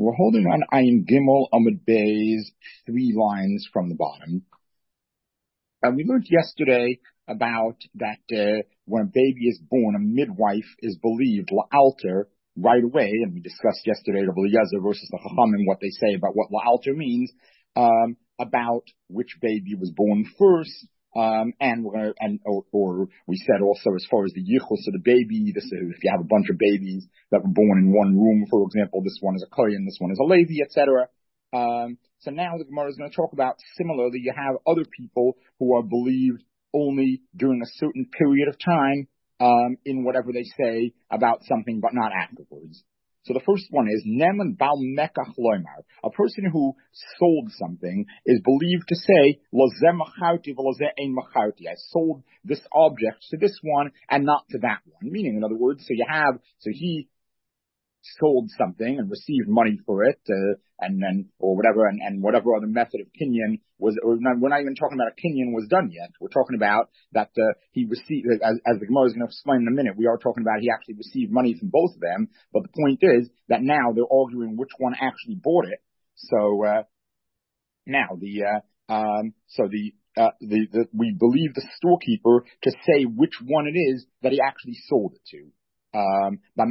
We're holding on Ayin Gimel Amud Beis, 3 lines from the bottom. And we learned yesterday about that when a baby is born, a midwife is believed la'alter right away. And we discussed yesterday Rabbi Eliezer versus the Chachamim, what they say about what la'alter means, about which baby was born first. Or we said also as far as the yichus of the baby, if you have a bunch of babies that were born in one room, for example, this one is a Kohen, this one is a Levi, etc. So now the Gemara is going to talk about similarly, you have other people who are believed only during a certain period of time, in whatever they say about something, but not afterwards. So the first one is Neman Bal Mekach Loimar. A person who sold something is believed to say, Lozeh Machauti v'lozeh ein Machauti. I sold this object to this one and not to that one. Meaning, in other words, so he sold something and received money for it, or whatever, and whatever other method of kinyan was, we're not even talking about a kinyan was done yet. We're talking about that he received, as the Gemara is going to explain in a minute, we are talking about he actually received money from both of them, but the point is that now they're arguing which one actually bought it. So, now we believe the storekeeper to say which one it is that he actually sold it to. When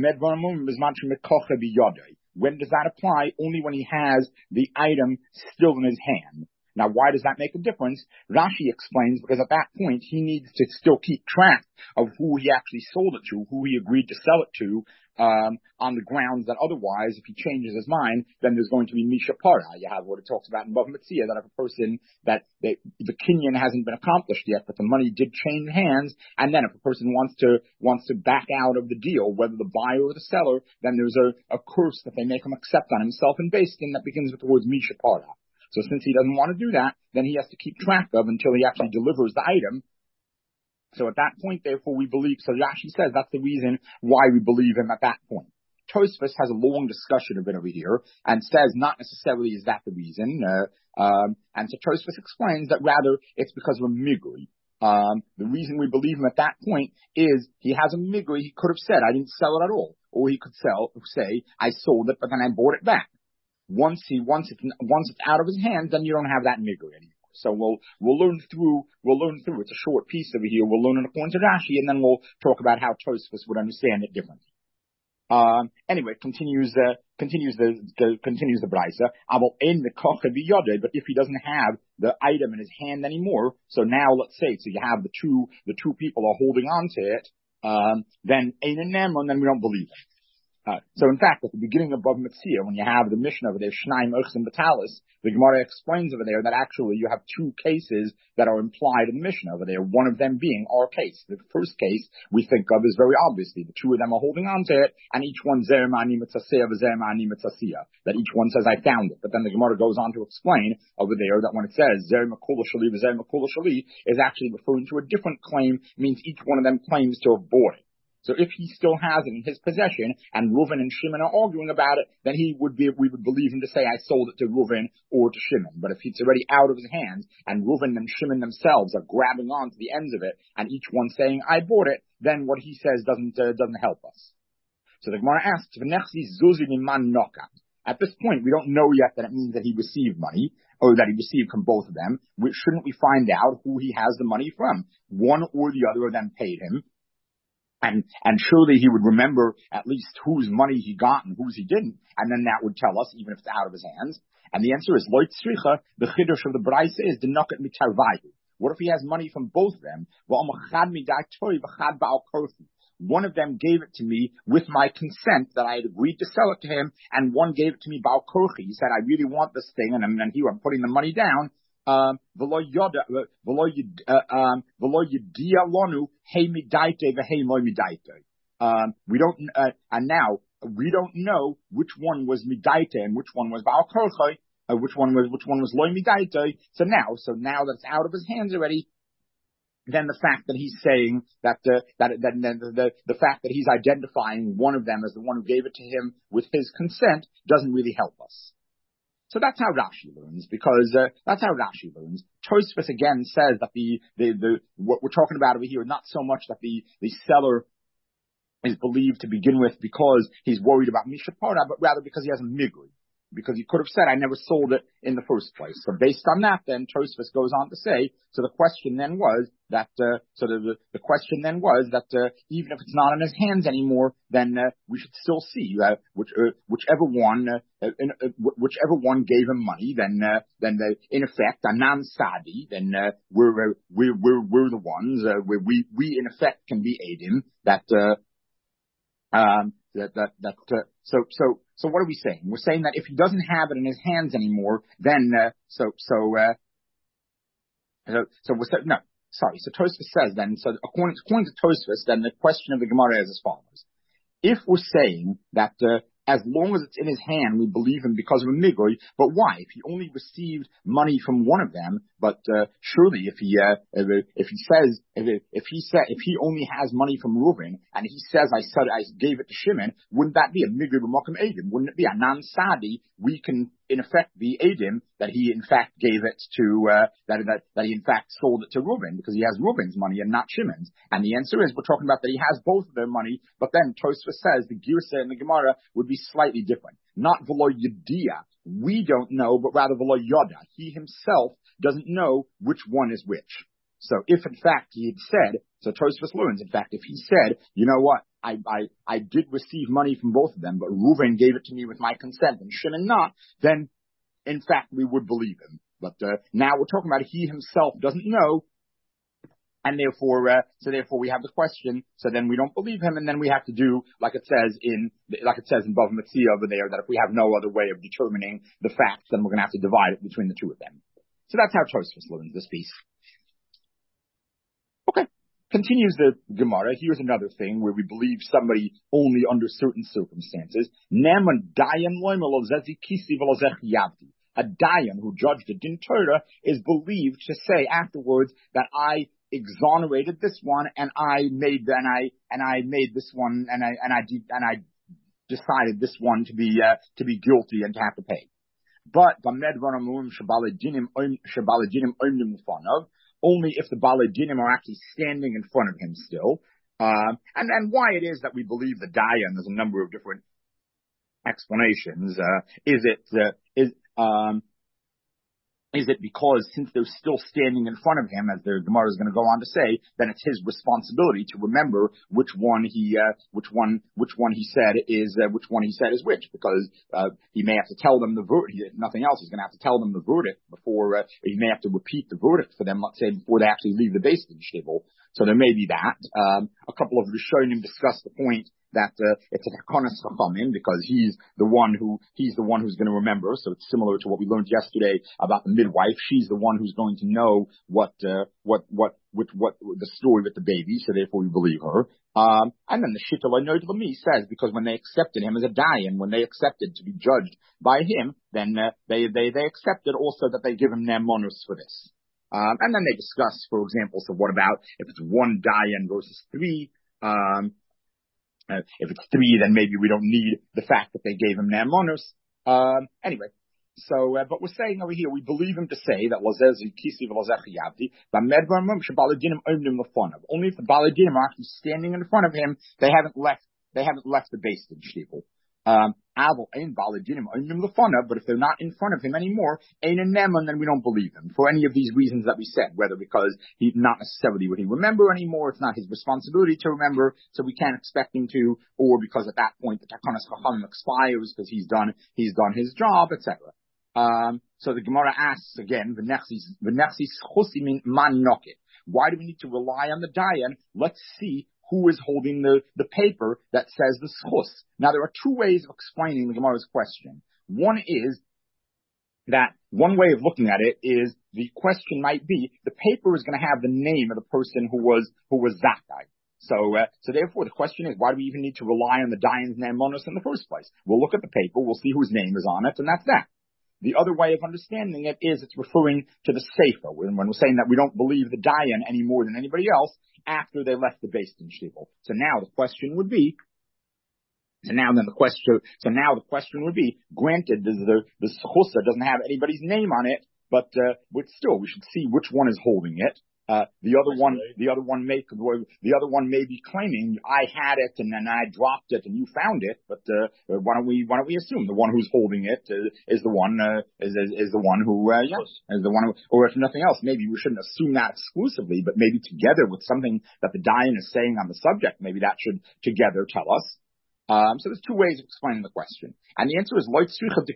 does that apply? Only when he has the item still in his hand. Now, why does that make a difference? Rashi explains because at that point he needs to still keep track of who he actually sold it to, who he agreed to sell it to, on the grounds that otherwise, if he changes his mind, then there's going to be Misha Para. You have what it talks about in Bava Metzia, that if a person, that the kinyan hasn't been accomplished yet, but the money did change hands, and then if a person wants to back out of the deal, whether the buyer or the seller, then there's a curse that they make him accept on himself in Beis Din that begins with the words Misha Para. So since he doesn't want to do that, then he has to keep track of until he actually delivers the item. So at that point, therefore, we believe, so Rashi says that's the reason why we believe him at that point. Tosfos has a long discussion of it over here and says not necessarily is that the reason. And so Tosfos explains that rather it's because of a migri. The reason we believe him at that point is he has a migri. He could have said, I didn't sell it at all. Or he could say, I sold it, but then I bought it back. Once it's out of his hands, then you don't have that migri anymore. So we'll learn through. It's a short piece over here. We'll learn it according to Rashi, and then we'll talk about how Tosfos would understand it differently. Anyway, continues the brisa. But if he doesn't have the item in his hand anymore, so now let's say, so you have the two people are holding on to it, then ein nemon, then we don't believe it. So in fact, at the beginning of Bava Metzia, when you have the Mishnah over there, Shnaim Ochsim Batalis, the Gemara explains over there that actually you have 2 cases that are implied in the Mishnah over there, one of them being our case. The first case we think of is very obviously the 2 of them are holding on to it, and each one Zer Ma'ani Mitzasiyah V'Zer Ma'ani Mitzasiyah, that each one says, I found it. But then the Gemara goes on to explain over there that when it says Zer Makula Shali V'Zer Makula Shali is actually referring to a different claim, means each one of them claims to have bought it. So if he still has it in his possession, and Reuven and Shimon are arguing about it, then we would believe him to say, I sold it to Reuven or to Shimon. But if it's already out of his hands, and Reuven and Shimon themselves are grabbing on to the ends of it, and each one saying, I bought it, then what he says doesn't help us. So the Gemara asks, at this point, we don't know yet that it means that he received money, or that he received from both of them. Shouldn't we find out who he has the money from? One or the other of them paid him. And surely he would remember at least whose money he got and whose he didn't, and then that would tell us, even if it's out of his hands. And the answer is, Loit Tzricha, the Chiddush of the Braisa is, Denoket Mitarvayu. What if he has money from both of them? One of them gave it to me with my consent that I had agreed to sell it to him, and one gave it to me Baal Korchi. He said, I really want this thing, and I'm putting the money down. And now we don't know which one was midaita and which one was Baal Korchi, which one was loy midaita. So now that it's out of his hands already, then the fact that he's saying that the fact that he's identifying one of them as the one who gave it to him with his consent doesn't really help us. So that's how Rashi learns, because Tosfos again says that the what we're talking about over here, not so much that the seller is believed to begin with because he's worried about Misha Para, but rather because he has a migri. because he could have said, I never sold it in the first place. So based on that, then Tosfos goes on to say, so the question then was that, the question then was that, even if it's not in his hands anymore, then, we should still see, whichever one gave him money, then in effect, a non-sadi, then, we're the ones, we in effect can be Adim so what are we saying? We're saying that if he doesn't have it in his hands anymore, then, So Tosfos says then, so according to Tosfos, then the question of the Gemara is as follows. If we're saying that, as long as it's in his hand, we believe him because of a migoy. But why? If he only received money from one of them, but surely if he only has money from Reuven and he says I gave it to Shimon, wouldn't that be a migoy b'makom edim? Wouldn't it be a non-sadi? We can in effect be edim that he in fact gave it to that he in fact sold it to Reuven because he has Reuven's money and not Shimon's. And the answer is we're talking about that he has both of their money, but then Tosfos says the Girsa and the Gemara would be slightly different. Not v'lo yediyah, we don't know, but rather v'lo yoda. He himself doesn't know which one is which. So if in fact he had said, so Tosfos learns, in fact, if he said, you know what, I did receive money from both of them, but Reuven gave it to me with my consent and Shimon not, then in fact we would believe him. But now we're talking about he himself doesn't know, and therefore we have the question. So then we don't believe him, and then we have to do like it says in Bava Metzia over there, that if we have no other way of determining the facts, then we're going to have to divide it between the two of them. So that's how Tosfos learns this piece. Okay. Continues the Gemara. Here's another thing where we believe somebody only under certain circumstances. A dayan who judged a din Torah is believed to say afterwards that I exonerated this one and I made this one and I decided this one to be guilty and to have to pay. But only if the Balei Dinim are actually standing in front of him still. And why it is that we believe the Dayan, there's a number of different explanations. Is it because since they're still standing in front of him, as the Gemara is going to go on to say, then it's his responsibility to remember which one he said is which, because he may have to tell them the verdict. Nothing else, he's going to have to tell them the verdict before he may have to repeat the verdict for them, let's say, before they actually leave the Beis Din shtivel. So there may be that. A couple of Rishonim discuss the point that it's a takonas chachamim because he's the one who's going to remember. So it's similar to what we learned yesterday about the midwife. She's the one who's going to know what the story with the baby. So therefore we believe her. And then the Shita L'Noid L'mi says because when they accepted him as a dayan, when they accepted to be judged by him, then they accepted also that they give him ne'emonus for this. And then they discuss, for example, so what about if it's one dayan versus three? If it's three, then maybe we don't need the fact that they gave him ne'emonus. Anyway, so but we're saying over here we believe him to say that lazezi kisi v'lazechi yavdi, but medvarim shebalidinim omnim lefonav. Only if the balidinim are actually standing in front of him, they haven't left the Beis Din shtivel. But if they're not in front of him anymore, ein neman, then we don't believe him for any of these reasons that we said. Whether because he not necessarily would he remember anymore, it's not his responsibility to remember, so we can't expect him to, or because at that point the takonas chachamim expires because he's done his job, etc. So the Gemara asks again, why do we need to rely on the dayan? Let's see who is holding the paper that says the schus. Now, there are two ways of explaining the Gemara's question. One way of looking at it is the question might be, the paper is going to have the name of the person who was that guy. So therefore the question is, why do we even need to rely on the dayan's ne'emonus in the first place? We'll look at the paper, we'll see whose name is on it, and that's that. The other way of understanding it is it's referring to the Sefer, when we're saying that we don't believe the dayan any more than anybody else after they left the Beis Din shtivel. So now the question would be, granted, the chusa doesn't have anybody's name on it, but still we should see which one is holding it. The other one may be claiming I had it and then I dropped it and you found it, but why don't we assume the one who's holding it is the one who or if nothing else, maybe we shouldn't assume that exclusively, but maybe together with something that the Dayan is saying on the subject, maybe that should together tell us. So there's two ways of explaining the question. And the answer is, the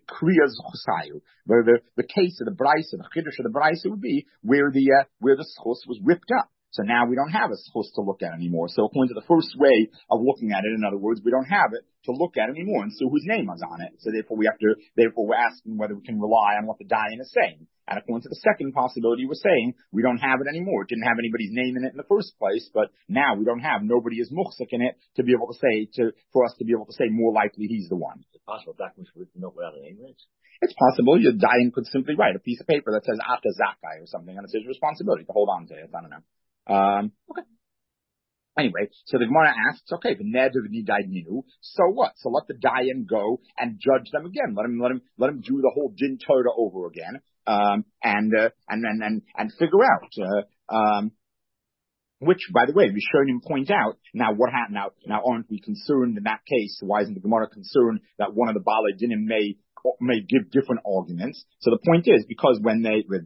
case of the Braisa, the Chiddush of the Braisa would be where the schus was ripped up. So now we don't have a schus to look at anymore. So according to the first way of looking at it, in other words, we don't have it to look at anymore. And so whose name is on it? So therefore we're asking whether we can rely on what the Dayan is saying. And according to the second possibility, we're saying we don't have it anymore. It didn't have anybody's name in it in the first place, but now we don't have, nobody is muhsik in it to be able to say, for us to be able to say more likely he's the one. Is it possible documents written up without a name in it? It's possible. Your Dayan could simply write a piece of paper that says Ata Zakai or something, and it's his responsibility to hold on to it. I don't know. Okay. Anyway, so the Gemara asks, okay, the ned of the Dayan, so what? So let the Dayan go and judge them again. Let him do the whole Din Torah over again, and figure out, which, by the way, Rishonim point out, now what happened, now aren't we concerned in that case? Why isn't the Gemara concerned that one of the Balei Dinim may give different arguments? So the point is, because when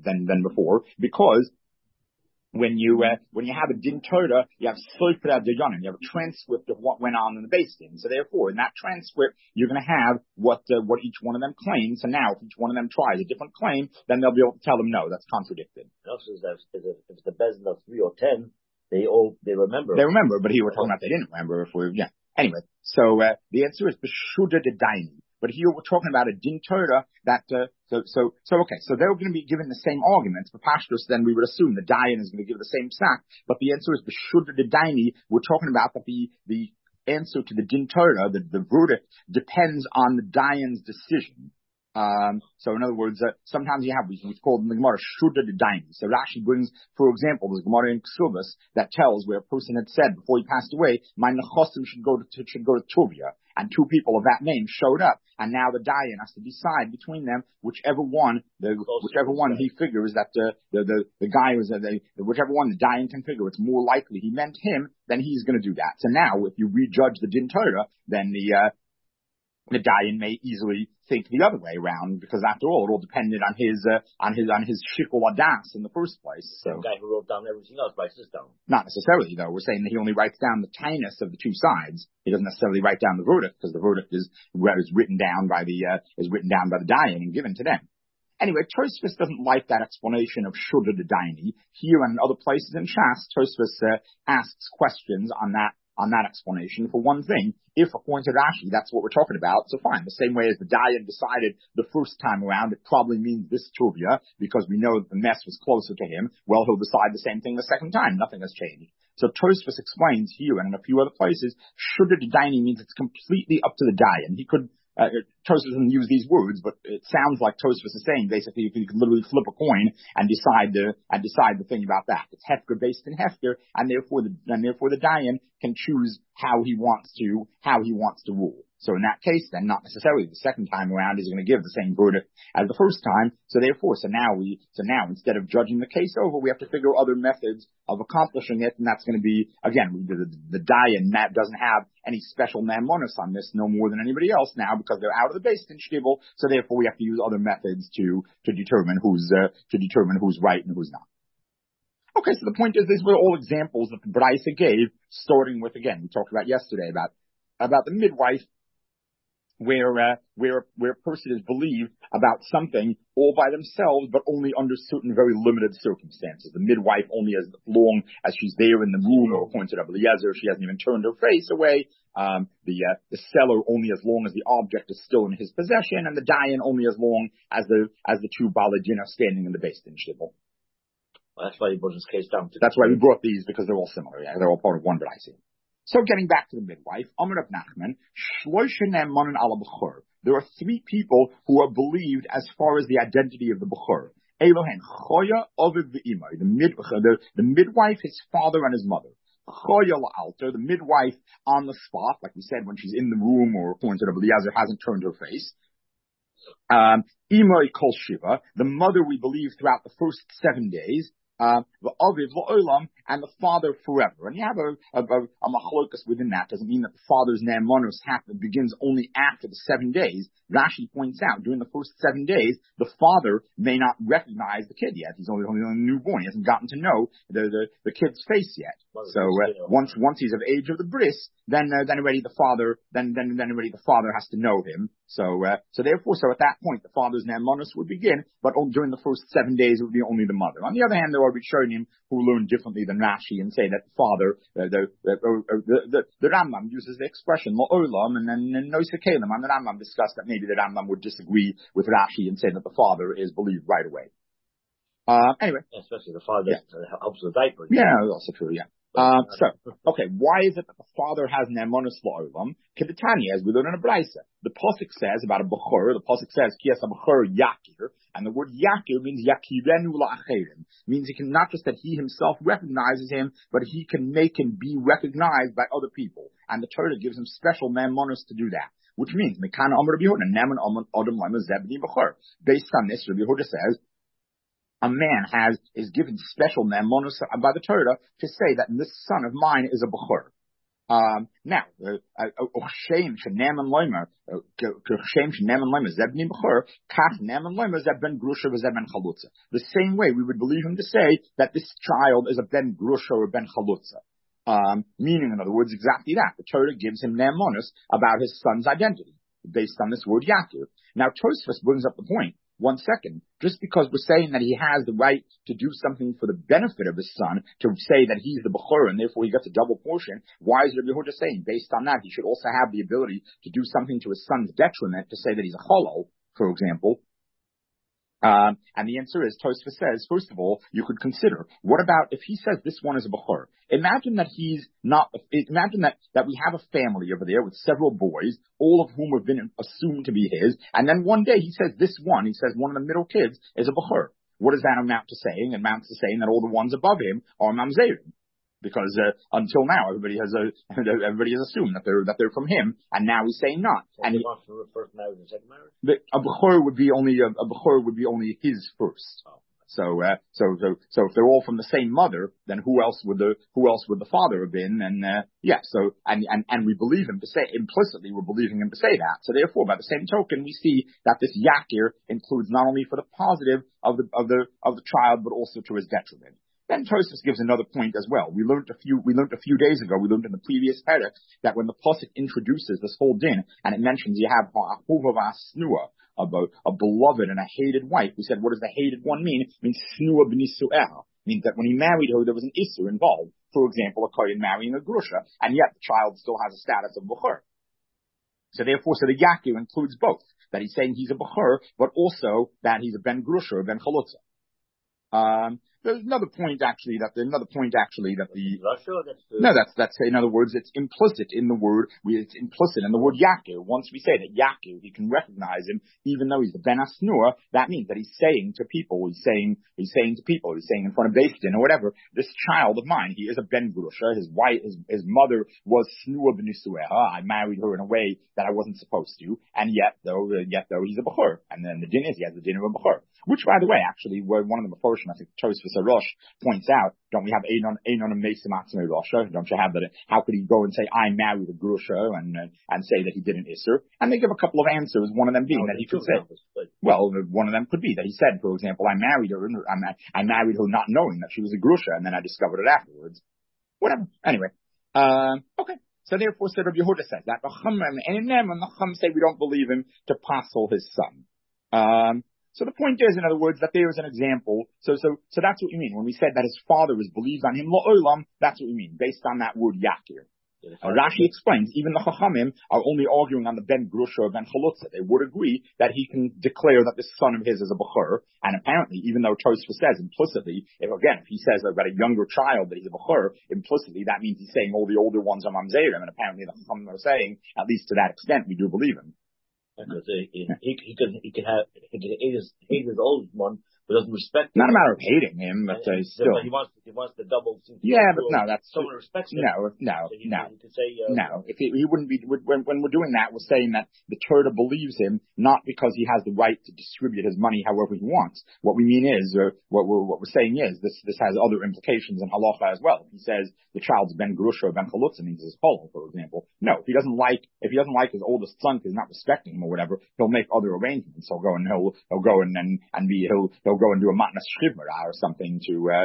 you have a Din Torah, you have Soifra Dayanim, you have a transcript of what went on in the Beis Din. So therefore, in that transcript, you're going to have what each one of them claims. So now, if each one of them tries a different claim, then they'll be able to tell them, no, that's contradicted. And also, if the Beis Din of 3 or 10, they remember. They remember, but here we're talking about they didn't remember. Anyway, so the answer is B'shuda de Daini. But here we're talking about a Din Torah that, okay, so they're going to be given the same arguments. For Pashtus, then we would assume the Dayan is going to give the same sack. But the answer is B'shuda de Daini. We're talking about that the answer to the Din Torah, the verdict, depends on the Dayan's decision. So in other words, sometimes we call in the Gemara Shuddha de Daini. So Rashi brings, for example, there's Gemara in Ksubas that tells where a person had said before he passed away, my nechosim should go to Tuvia. And two people of that name showed up, and now the Dayan has to decide between them whichever one he figures that the guy was whichever one the Dayan can figure it's more likely he meant him, then he's going to do that. So now, if you rejudge the Din Torah, then the Dayan may easily think the other way around, because after all, it all depended on his shikul adas in the first place. So, the guy who wrote down everything else writes this down. Not necessarily, though. We're saying that he only writes down the tinus of the two sides. He doesn't necessarily write down the verdict, because the verdict is written down by the Dayan and given to them. Anyway, Tosfos doesn't like that explanation of Shuddha de Daini. Here and in other places in Shas, Tosfos asks questions on that explanation. For one thing, if according to Rashi, that's what we're talking about, so fine. The same way as the Dayan decided the first time around, it probably means this Tuvia, because we know that the mess was closer to him. Well, he'll decide the same thing the second time. Nothing has changed. So Tosfos explains here and in a few other places, Shuddha de Daini means it's completely up to the Dayan. He could, Tosfos doesn't use these words, but it sounds like Tosfos is saying basically you can literally flip a coin and decide the thing about that. It's Hefker based in Hefker, and therefore the Dayan can choose how he wants to rule. So in that case, then not necessarily the second time around is going to give the same verdict as the first time. So now instead of judging the case over, we have to figure other methods of accomplishing it, and that's going to be again the Dayan that doesn't have any special mamonos on this, no more than anybody else now, because they're out of the Beis Din shtivel. So therefore, we have to use other methods to determine who's right and who's not. Okay, so the point is, these were all examples that the Braisa gave, starting with, again, we talked about yesterday about the midwife, where a person is believed about something all by themselves, but only under certain very limited circumstances. The midwife only as long as she's there in the room, or according to Rabbi Eliezer, she hasn't even turned her face away. The seller only as long as the object is still in his possession, and the Dayan only as long as the two Balei Din are standing in the Beis Din shtivel. Well, that's why he brought his case down. That's why we brought these, because they're all similar. Yeah, they're all part of one Braisa. So getting back to the midwife, Amar of Nachman, there are three people who are believed as far as the identity of the Bechor. Elohen, Choya, Ovid, V'imai. The midwife, his father and his mother. Choya la'alter, the midwife on the spot, like we said, when she's in the room, or according to Rabbi Eliezer, hasn't turned her face. Imai Kol Shiva, the mother we believe throughout the first 7 days. the Aviv La'olam, and the father forever. And you have a machlokas within that. Doesn't mean that the father's ne'emanus begins only after the 7 days. Rashi points out, during the first 7 days, the father may not recognize the kid yet. He's only a newborn. He hasn't gotten to know the kid's face yet. So once he's of age of the bris, then already the father has to know him. So therefore, at that point, the father's ne'emanus would begin, but during the first 7 days, it would be only the mother. On the other hand, there are Rishonim who learn differently than Rashi and say that the father, the Rambam uses the expression la'olam and then noisa kalim, and the Rambam discussed that maybe the Rambam would disagree with Rashi and say that the father is believed right away. Anyway. Especially the father helps with the diaper. Yeah, also true, yeah. Why is it that the father has ne'emanus la'olam? Kedetanya, as we learn in a brisa. The pasuk says about a bechor, the pasuk says, ki es ha-bechor yakir, and the word yakir means yakirenu la'acherim. Means he can, not just that he himself recognizes him, but he can make him be recognized by other people. And the Torah gives him special ne'emanus to do that. Which means, Mekana Amar Rabbi Yehuda, Ne'eman Adam Lema Zebni Bechor. Based on this, Rabbi Yehuda says, a man is given special ne'emanus by the Torah to say that this son of mine is a bechor. Now, Shem she'ne'eman loimer, Shem she'ne'eman loimer zebni bechor, kach ne'eman loimer zeb ben grusha v'zeb ben chalutza. The same way we would believe him to say that this child is a ben grusha or ben chalutza. Meaning, in other words, exactly that. The Torah gives him ne'emanus about his son's identity based on this word Yaakov. Now, Tosfos brings up the point. 1 second. Just because we're saying that he has the right to do something for the benefit of his son, to say that he's the Bechor and therefore he gets a double portion, why is Rabbi Yehuda saying, based on that, he should also have the ability to do something to his son's detriment, to say that he's a cholol, for example? And the answer is, Tosfos says, first of all, you could consider, what about if he says this one is a Bechor? Imagine that that we have a family over there with several boys, all of whom have been assumed to be his, and then one day he says one of the middle kids is a Bechor. What does that amount to saying? It amounts to saying that all the ones above him are Mamzerim. Because until now, everybody has assumed that they're from him, and now he's saying not. So and he wants from the first marriage and second marriage. A bechor would be only his first. Oh. So if they're all from the same mother, then who else would the father have been? And and we believe him to say implicitly, we're believing him to say that. So therefore, by the same token, we see that this yakir includes not only for the positive of the child, but also to his detriment. Then Tosfos gives another point as well. We learned a few days ago, we learned in the previous perek, that when the pasuk introduces this whole din, and it mentions you have ahuva v'asnua, a beloved and a hated wife, we said, what does the hated one mean? It means snua b'nisu'eha. Means that when he married her, there was an issur involved. For example, a kohen marrying a grusha, and yet the child still has a status of bechor. So therefore, the yakir includes both. That he's saying he's a bechor, but also that he's a ben grusha or ben chalutza. There's another point actually that's in other words, it's implicit in the word Yaakov. Once we say that Yaakov, you can recognize him, even though he's the Ben Asnur, that means that he's saying in front of Beis Din or whatever, this child of mine, he is a Ben Grusha, his wife, his mother was Snua B'Nisueha, I married her in a way that I wasn't supposed to, and yet though he's a Bechor, and then the din is he has the din of a Bechor. Which, by the way, actually, one of the Meforshim, I think Tosfos Rosh points out, don't we have Einon and Mesim Atzmei Rosha? Don't you have that? How could he go and say, I married a Grusha, and say that he did an Isser? And they give a couple of answers, one of them being that he could say, well, one of them could be that he said, for example, I married her not knowing that she was a Grusha, and then I discovered it afterwards. Whatever. Anyway. Okay. So therefore, Rabbi Yehuda says that the Chum say we don't believe him to passel his son. So the point is, in other words, that there is an example. So that's what we mean. When we said that his father is believed on him, la'olam, that's what we mean, based on that word yakir. Rashi explains, even the Chachamim are only arguing on the Ben Grusha or Ben Chalutza. They would agree that he can declare that this son of his is a Bechor, and apparently, even though Tosfos says implicitly, if he says about a younger child that he's a Bechor, implicitly that means he's saying all the older ones are Mamzerim, and apparently the Chachamim are saying, at least to that extent, we do believe him. Because he could hate his oldest one, but doesn't respect him. Not a matter of hating him, but still. But he wants the double. Yeah, but no, that's someone respects him. No. You could say, no. If he wouldn't be when we're doing that, we're saying that the Torah believes him not because he has the right to distribute his money however he wants. What we mean is, what we're saying is, this has other implications in halacha as well. He says the child's ben grusha or ben chalutza means his chol, for example. No, if he doesn't like his oldest son because he's not respecting him or whatever, he'll make other arrangements. He'll go and he'll go and he'll go and do a matnas shchivmara or something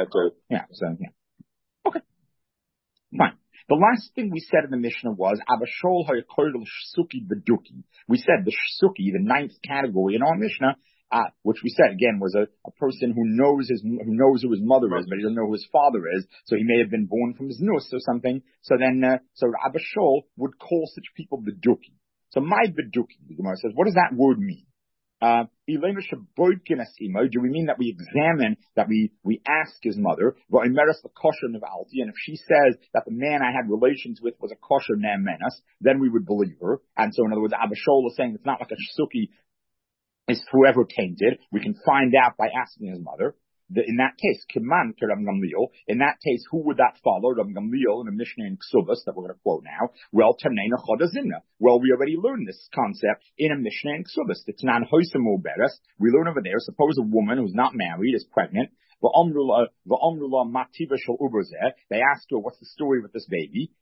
Okay, fine. The last thing we said in the Mishnah was Abashol ha'yakoyel shsuki beduki. We said the shsuki, the ninth category in our Mishnah, which we said again was a person who knows who his mother is, but he doesn't know who his father is. So he may have been born from his nus or something. So then, Abashol would call such people beduki. So my beduki, the Gemara says, what does that word mean? Do we mean that we examine, that we ask his mother, and if she says that the man I had relations with was a kosher ne'emenas, then we would believe her. And so in other words, Abashol is saying it's not like a shsuki is forever tainted. We can find out by asking his mother. In that case, Kiman to Rav Gamliel, in that case, who would that follow? Rav Gamliel in the Mishnah in Ksubas that we're going to quote now. Well, Tanena Chodazimna. Well, we already learned this concept in a Mishnah in Ksubas. It's nan hoisamo beres. We learn over there, suppose a woman who's not married is pregnant. They ask her, what's the story with this baby?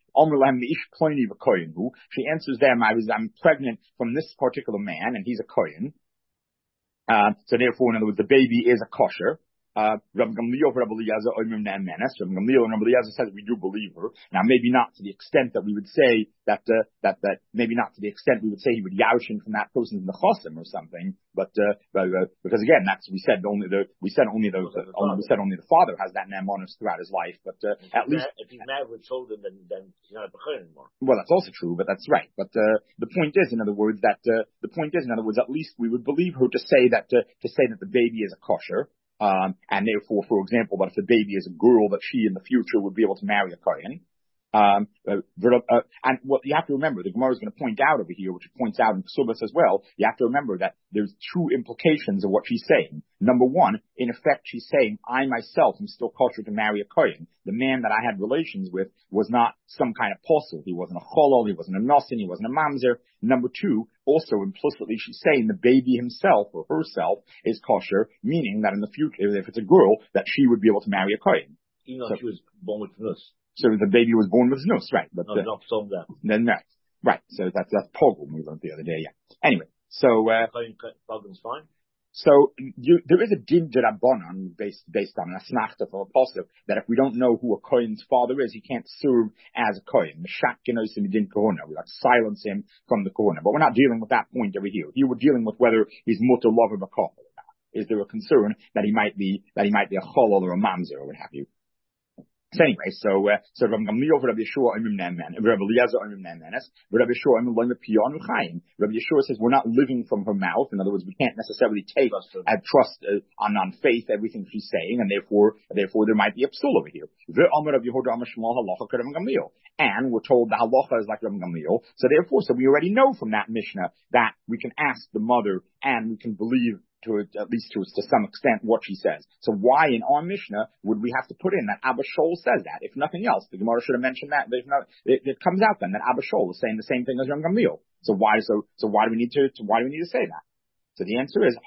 She answers them, I'm pregnant from this particular man, and he's a kohen. So therefore, in other words, the baby is a kosher. Rav Gamliel and Rav Eliezer says we do believe her. Now, maybe not to the extent that we would say that maybe not to the extent we would say he would yaushin from that person's nechosim or something. But because again, we said only the father has that ne'emanus throughout his life. But at least if he's married with children, then he's not a bechor anymore. Well, that's also true, but that's right. But the point is, in other words, at least we would believe her to say that the baby is a kosher. And therefore, for example, that if the baby is a girl, that she in the future would be able to marry a kohen. And what you have to remember, the Gemara is going to point out over here, which it points out in Ksubas as well, you have to remember that there's two implications of what she's saying. Number one, in effect, she's saying, I myself am still kosher to marry a kohen. The man that I had relations with was not some kind of apostle. He wasn't a cholol, he wasn't a nosin, he wasn't a mamzer. Number two, also implicitly she's saying the baby himself or herself is kosher, meaning that in the future, if it's a girl, that she would be able to marry a kohen. Even though she was born with nus. So the baby was born with nus, right? But not so that. Then right. So that's pogrom we learned the other day. Yeah. Anyway, so pogrom's fine. So there is a din d'Rabbanan based on a snachta from a pasuk that if we don't know who a kohen's father is, he can't serve as a kohen. We like silence him from the kohuna. But we're not dealing with that point over here. Here we're dealing with whether he's mutter lover b'kol or not. Is there a concern that he might be a cholol or a mamzer or what have you? So anyway, so Rav Gamliel Rav Yeshua Rav Eliezer Rav Yeshua Rav Yeshua says we're not living from her mouth. In other words, we can't necessarily take and trust on faith everything she's saying, and therefore there might be a psul over here. And we're told the halacha is like Rav Gamliel. So we already know from that Mishnah that we can ask the mother and we can believe at least to some extent what she says. So why in our Mishnah would we have to put in that Abashol says that? If nothing else, the Gemara should have mentioned that. It comes out then that Abashol is saying the same thing as Rav Gamliel. So why do we need to say that? So the answer is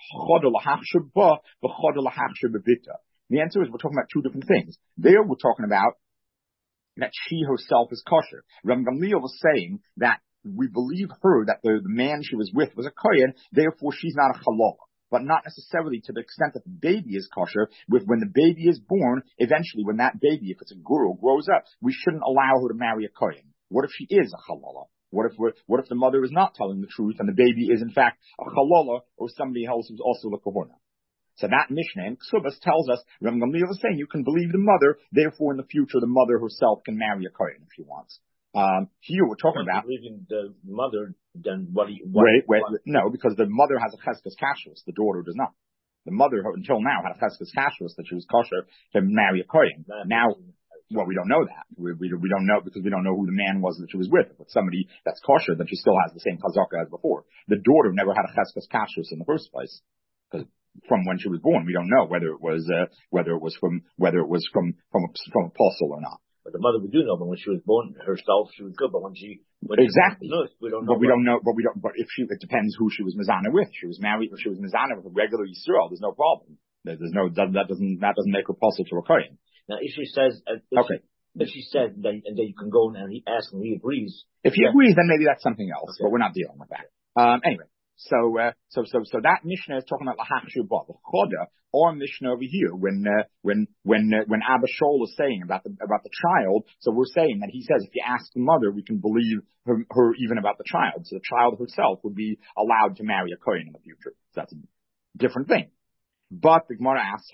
the answer is we're talking about two different things. There we're talking about that she herself is kosher. Rav Gamliel was saying that we believe her that the man she was with was a kohen, therefore she's not a halal. But not necessarily to the extent that the baby is kosher. When the baby is born, eventually when that baby, if it's a girl, grows up, we shouldn't allow her to marry a kohen. What if she is a halala? What if the mother is not telling the truth and the baby is in fact a halala or somebody else who's also a kohuna? So that Mishnah in Ksubas tells us, Rav Gamliel is saying you can believe the mother, therefore in the future the mother herself can marry a kohen if she wants. Here we're talking about believing the mother. Then wait, no, because the mother has a cheskes kashrus, the daughter does not. The mother until now had a cheskes kashrus that she was kosher to marry a kohen. Now, well, we don't know that. We don't know because we don't know who the man was that she was with. If it's somebody that's kosher, then she still has the same chazaka as before. The daughter never had a cheskes kashrus in the first place because from when she was born. We don't know whether it was from a apostle or not. But the mother, we do know, but when she was born herself, she was good. But when exactly, she was nursed, we don't know. But it depends who she was mizana with. She was married, if she was mizana with a regular Yisrael, there's no problem. That doesn't make her apostle to a kohen. Now, if she says, if she said, then you can go and he asks and he agrees. If he agrees, then maybe that's something else. But we're not dealing with that. Anyway. So that Mishnah is talking about lahachshu ba. The choda, or Mishnah over here, when Abba Shaul is saying about the child, so we're saying that he says if you ask the mother, we can believe her even about the child. So the child herself would be allowed to marry a kohen in the future. So that's a different thing. But the Gemara asks,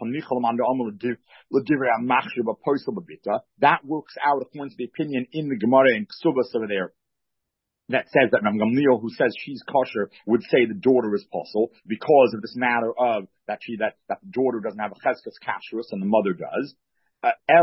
that works out according to the opinion in the Gemara in Ksubas over there. That says that Ram Gamliel, who says she's kosher, would say the daughter is possible because of this matter of that the daughter doesn't have a cheskes kashrus and the mother does. But there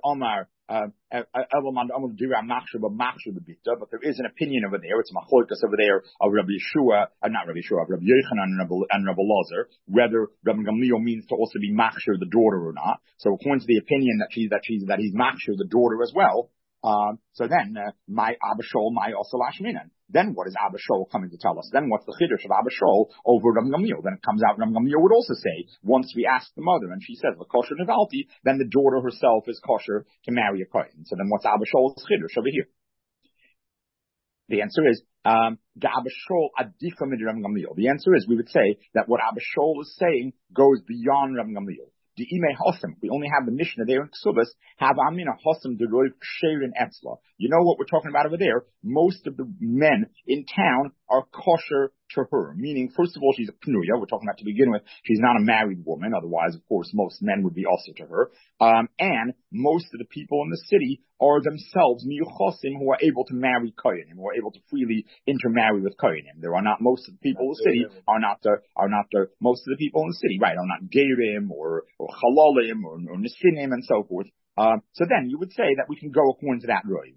is an opinion over there. It's a machlokas over there of Rabbi Yeshua, not Rabbi Yeshua, of Rabbi Yochanan and Rabbi Lazar, whether Rabbi Gamliel means to also be machshir the daughter or not. So according to the opinion that he's machshir the daughter as well. So then, my Abba Shaul, my also Lashminan. Then what is Abba Shaul coming to tell us? Then what's the chiddush of Abba Shaul over Ram Gamliel? Then it comes out Ram Gamliel would also say, once we ask the mother and she says, kosher nevalti, then the daughter herself is kosher to marry a kohen. So then what's Abba Shaul's chiddush over here? The answer is, the Abba Shaul adifa mid Ram Gamliel. The answer is, we would say that what Abba Shaul is saying goes beyond Ram Gamliel. The Imei Hossam, we only have the Mishnah there in Ksubas, have Amina Hossam de Roiv Sherin Etzla. You know what we're talking about over there? Most of the men in town are kosher to her, meaning, first of all, she's a pnuya, we're talking about to begin with, she's not a married woman, otherwise, of course, most men would be also to her, and most of the people in the city are themselves miyuchosim who are able to marry kohenim, who are able to freely intermarry with kohenim. There are not most of the people in the city are not most of the people in the city, right, are not gerim or chalalim or nesinim and so forth. So then you would say that we can go according to that roiv.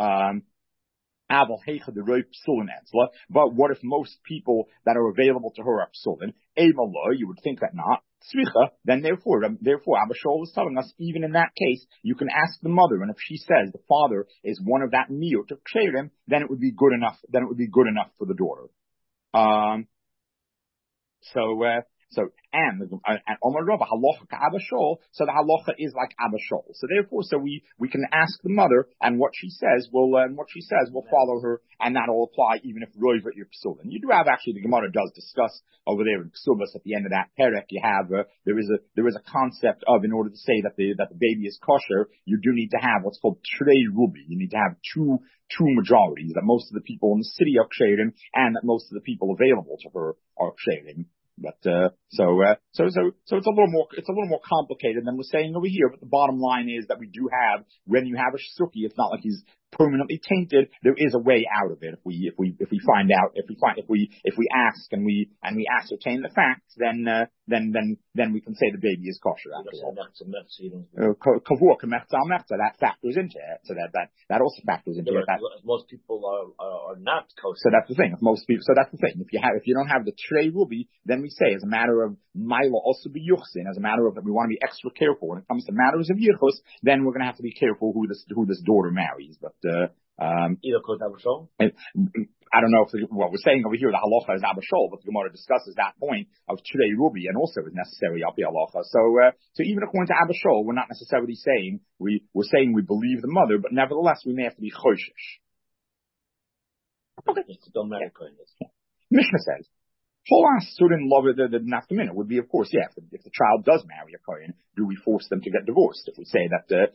But what if most people that are available to her are psulin? You would think that not. Then therefore Abba Shaul is telling us, even in that case, you can ask the mother, and if she says the father is one of that miyut of ksherim, then it would be good enough. Then it would be good enough for the daughter. And Omar Rabba halacha ka Abba Shaul, so the halacha is like Abba Shaul. So therefore, we can ask the mother, and what she says will follow her, and that'll apply even if roiv at your psul. And you do have actually the Gemara does discuss over there in Ksubas at the end of that perek. You have there is a concept of, in order to say that the baby is kosher, you do need to have what's called trei rubi. You need to have two majorities, that most of the people in the city are ksherim, and that most of the people available to her are ksherim. But so it's a little more complicated than we're saying over here. But the bottom line is that we do have, when you have a shsuki, it's not like he's permanently tainted. There is a way out of it if we find out, if we ask and we ascertain the facts, then we can say the baby is kosher. That factors into it. So that also factors into it. Most people are not kosher. So that's the thing. So that's the thing. If you don't have the trei ruby, then we say, as a matter of Maila also be Yuchsin, as a matter of that we want to be extra careful when it comes to matters of Yichus, then we're going to have to be careful who this daughter marries. But I don't know if what we're saying over here, the halacha is Abba Shaul, but the Gemara discusses that point of Trei Rubi and also is necessary Al Pi halacha. So even according to Abba Shaul, we're not necessarily saying we're saying we believe the mother, but nevertheless we may have to be choshish. Okay. Mishnah says, the nafkamina would be, of course, if the child does marry a kohen, do we force them to get divorced? If we say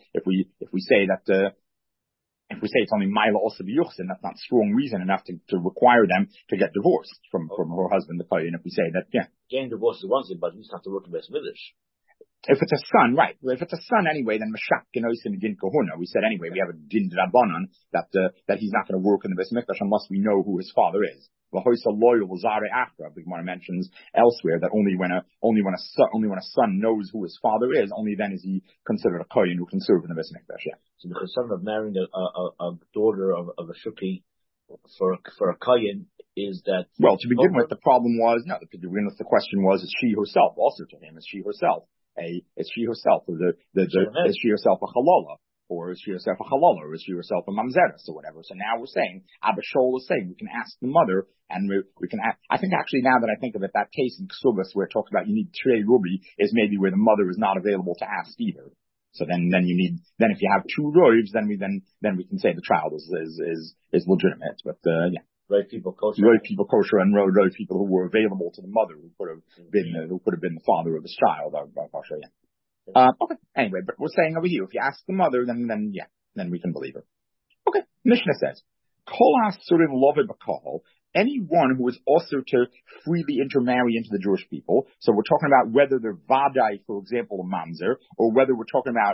it's only Maila also b'Yuchsin, that's not strong reason enough to require them to get divorced from her husband, the kohen. If we say that, getting divorced is one thing, but you just have to work in Beis Midrash. If it's a son, right? Well, if it's a son anyway, then Mashak Genosin Din Kahuna. We said anyway, we have a Din Rabbanan that he's not going to work in the Beis Mikdash unless we know who his father is. V'hoisa loyal Zare Achra. The Gemara mentions elsewhere that only when a son knows who his father is, only then is he considered a kohen who can serve in the Beis Mikdash. Yeah. So the son of marrying a daughter of a shuki for a kohen is that... Well, to begin with, the problem was, no, to begin with, the question was, is she herself also to him? Is she herself is she herself is she herself a halala? Or is she herself a halala? Or is she herself a mamzeres or whatever? So now we're saying, Abba Shaul is saying, we can ask the mother, and we can ask, I think actually now that I think of it, that case in Ksubas where it talks about you need Trei Rubi is maybe where the mother is not available to ask either. So then if you have two robes, then we can say the child is legitimate. But, yeah. Right people kosher. Right people kosher and right people who were available to the mother who could have been the father of this child. I'll show you. Okay. Anyway, but we're saying over here, if you ask the mother, then we can believe her. Okay. Mishnah says, Kol ha'asurim loveh b'kahal, anyone who is also to freely intermarry into the Jewish people. So we're talking about whether they're vadai, for example, a mamzer, or whether we're talking about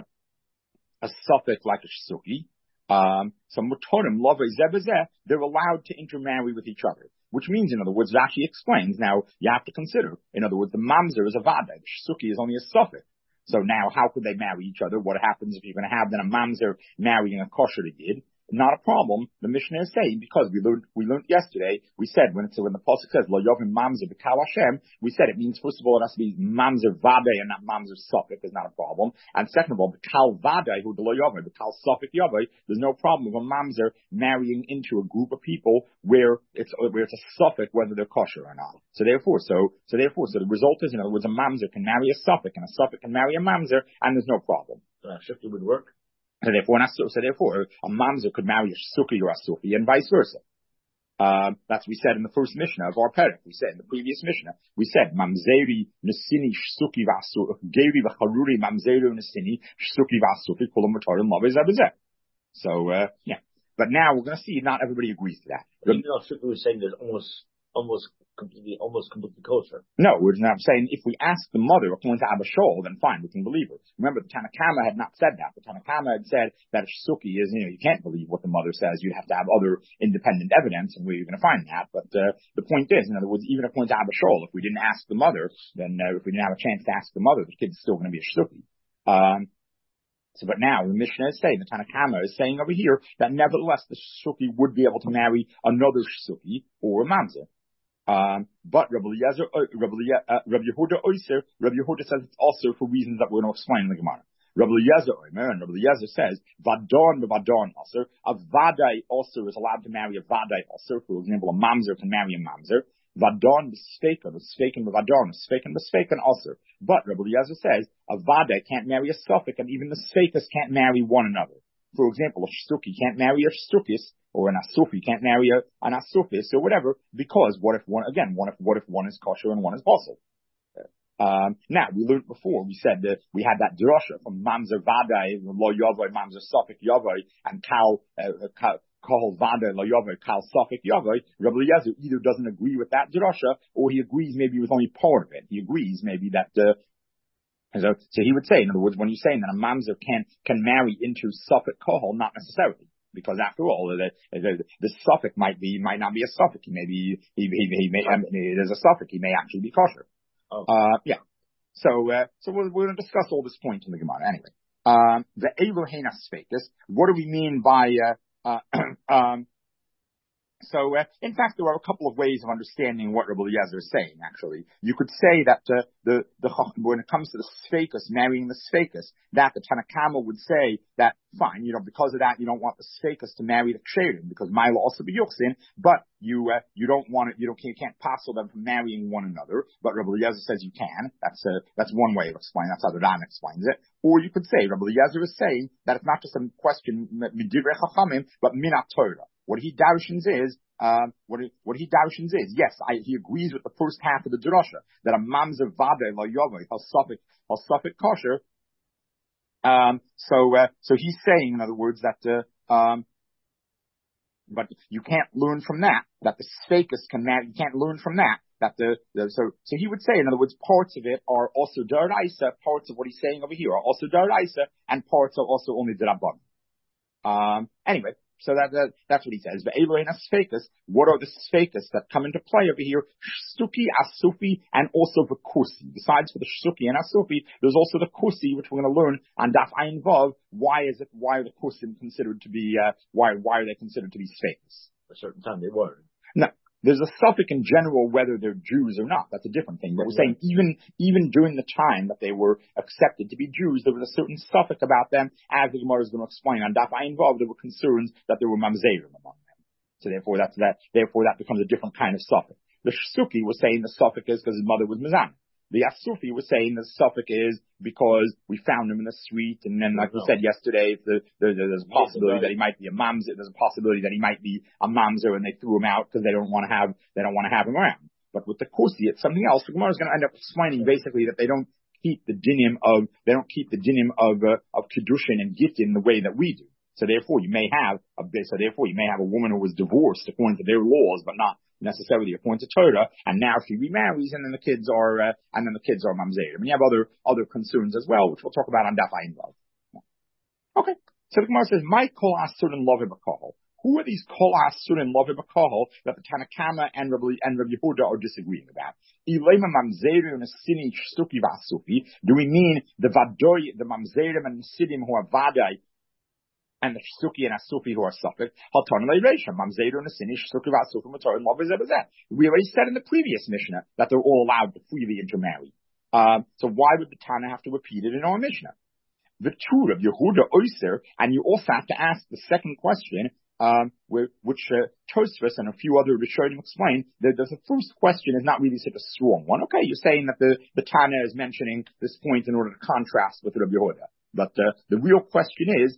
a suffix like a shsuki. So mutorim loveh zeh b'zeh, they're allowed to intermarry with each other. Which means, in other words, Rashi explains, now you have to consider, in other words, the mamzer is a vadai, the shsuki is only a suffix. So now, how could they marry each other? What happens if you're going to have then a mamzer marrying a kosher yid? Not a problem. The Mishnah is saying, because we learned yesterday, we said when the pasuk says lo yovim mamzer b'kal Hashem, we said it means first of all it has to be mamzer vade and not mamzer sofik. Is not a problem. And second of all, b'kal vade who lo yovim b'kal sofik yovim, there's no problem of a mamzer marrying into a group of people where it's a sofik whether they're kosher or not. So therefore the result is, in other words, a mamzer can marry a sofik and a sofik can marry a mamzer, and there's no problem. So shifting would work. So therefore, a mamzer could marry a suki or a sufi, and vice versa. That's what we said in the first Mishnah of our parent. We said in the previous Mishnah, we said mamzeri nesini shsuki v'asuki geri v'charuri mamzeri nesini shsuki v'asuki kulam mutarim loveh zeh b'zeh. So yeah, but now we're going to see not everybody agrees to that. Even though Shukri was saying there's almost completely kosher. No, I'm saying if we ask the mother according to Abba Shaul, then fine, we can believe her. Remember, the Tanna Kama had not said that. The Tanna Kama had said that a shsuki is, you can't believe what the mother says. You'd have to have other independent evidence, and where you're going to find that. But the point is, in other words, even according to Abba Shaul, if we didn't ask the mother, then if we didn't have a chance to ask the mother, the kid's still going to be a shsuki. But now the Mishnah is saying, the Tanna Kama is saying over here that nevertheless the shsuki would be able to marry another shsuki or a mamzer. But Rabbi Yehuda says it's also for reasons that we're going to explain in the Gemara. Rabbi Eliezer says, Vadon b'Vadon also, a Vadai also is allowed to marry a Vadai also. For example, a mamzer can marry a mamzer. Vadon b'Sfeiken b'Vadon also. But Rabbi Eliezer says, a Vadai can't marry a Suffolk, and even the Sfeikas can't marry one another. For example, a Shtuki can't marry a Shtukis, or an Asufi can't marry an Asufis, or whatever, because what if one is kosher and one is basel? Now, we learned before, we said that we had that drasha from Mamzer Vadai, Lo Yavai, Mamzer Sufik Yavai, and Kal Vadai, Lo Yavai, Kal Sufik Yavai. Rabbi Eliezer either doesn't agree with that drasha, or he agrees maybe with only part of it. He agrees maybe that, so he would say, in other words, when you're saying that a mamzer can marry into Suffolk kohol, not necessarily, because after all, the Suffolk might not be a Suffolk. He may there's a Suffolk. He may actually be kosher. Yeah. So we're going to discuss all this point in the Gemara anyway. The Elohena Sfekis. What do we mean by So, in fact, there are a couple of ways of understanding what Rabbi Eliezer is saying, actually. You could say that when it comes to the Sfeikus, marrying the Sfeikus, that the Tanna Kama would say that, fine, because of that, you don't want the Sfeikus to marry the Ksherim, because Mila also be Yuchsin, but you can't passel them from marrying one another, but Rabbi Eliezer says you can. That's one way of explaining, that's how the Ran explains it. Or you could say, Rabbi Eliezer is saying that it's not just a question, Midivrei Chachamim, but Minat Torah. What he darshans is, yes, he agrees with the first half of the drasha, that a mamzer vade lo yovei hal safek kosher. So he's saying, in other words, that, but you can't learn from that the sfeikus can marry, you can't learn from that so he would say, in other words, parts of it are also daraisa, parts of what he's saying over here are also daraisa, and parts are also only derabban. Anyway, so that's what he says. But Elohim Sfeikus, what are the Sfeikus that come into play over here? Shtuki, Asufi, and also the Kusi. Besides for the Shtuki and Asufi, there's also the Kusi, which we're going to learn on Daf Ayin Vav. Why are the Kusim considered to be, why are they considered to be Sfeikus? A certain time they weren't. No. There's a suffix in general whether they're Jews or not. That's a different thing. But we're saying even during the time that they were accepted to be Jews, there was a certain suffix about them, as the Gemara is going to explain. On Daf Ayin Vav, there were concerns that there were mamzerim among them. So therefore that becomes a different kind of suffix. The Suki was saying the suffix is because his mother was Mizan. The Asufi was saying the suffix is because we found him in the street, and then, like we said yesterday, there's a possibility that he might be a mamzer. There's a possibility that he might be a mamzer, and they threw him out because they don't want to have him around. But with the Kusi, it's something else. The Gemara is going to end up explaining basically that they don't keep the dinim of kedushin and gittin the way that we do. So therefore, you may have a woman who was divorced according to their laws, but not necessarily according to Torah, and now she remarries, and then the kids are mamzerim. And you have other concerns as well, which we'll talk about on Daf Ayin Vav. Okay, so the Gemara says, "My kol asurin lovi b'kahal." Who are these kol asurin lovi b'kahal that the Tanna Kama and Rabbi Yehuda are disagreeing about? Ilema mamzerim and sini shtuki v'asufi. Do we mean the vadoi, the mamzerim and sidim who are vadai, and the Shtuki and Asufi who are suffix? We already said in the previous Mishnah that they're all allowed to freely intermarry. So why would the Tana have to repeat it in our Mishnah? The two of Yehuda Oyser, and you also have to ask the second question, which Tosfos and a few other Rishonim explain, that the first question is not really such a strong one. Okay, you're saying that the Tana is mentioning this point in order to contrast with Rabbi Yehuda. But the real question is,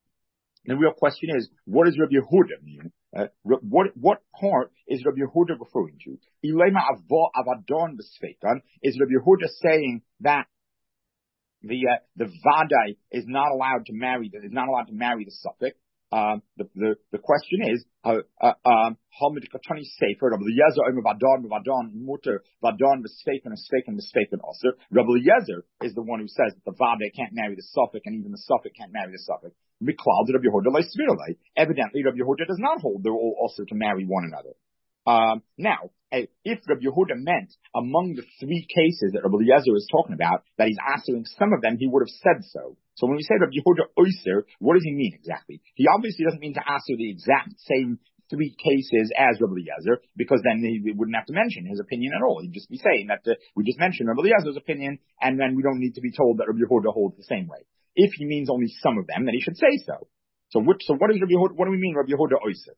what does Rabbi Yehuda mean? What part is Rabbi Yehuda referring to? Ilema avadon b'sfeitan. Is Rabbi Yehuda saying that the vadai is not allowed to marry the suffix? The question is, Hamid Katani Sefer, Rabbi Yezer, Vadon, Mutter, Vadon, Vesfeiken also. Rabbi Yezer is the one who says that the Vade can't marry the suffix, and even the suffix can't marry the suffix. Miklal Rabbi Yehuda. Evidently, Rabbi Yehuda does not hold they're all also to marry one another. Now, if Rabbi Yehuda meant among the three cases that Rabbi Yezer is talking about, that he's answering some of them, he would have said so. So when we say Rabbi Yehuda Oyser, what does he mean exactly? He obviously doesn't mean to answer the exact same three cases as Rabbi Yezer, because then he wouldn't have to mention his opinion at all. He'd just be saying that we just mentioned Rabbi Yezer's opinion, and then we don't need to be told that Rabbi Yehuda holds the same way. If he means only some of them, then he should say so. So what is Rabbi Yehuda? What do we mean Rabbi Yehuda Oyser?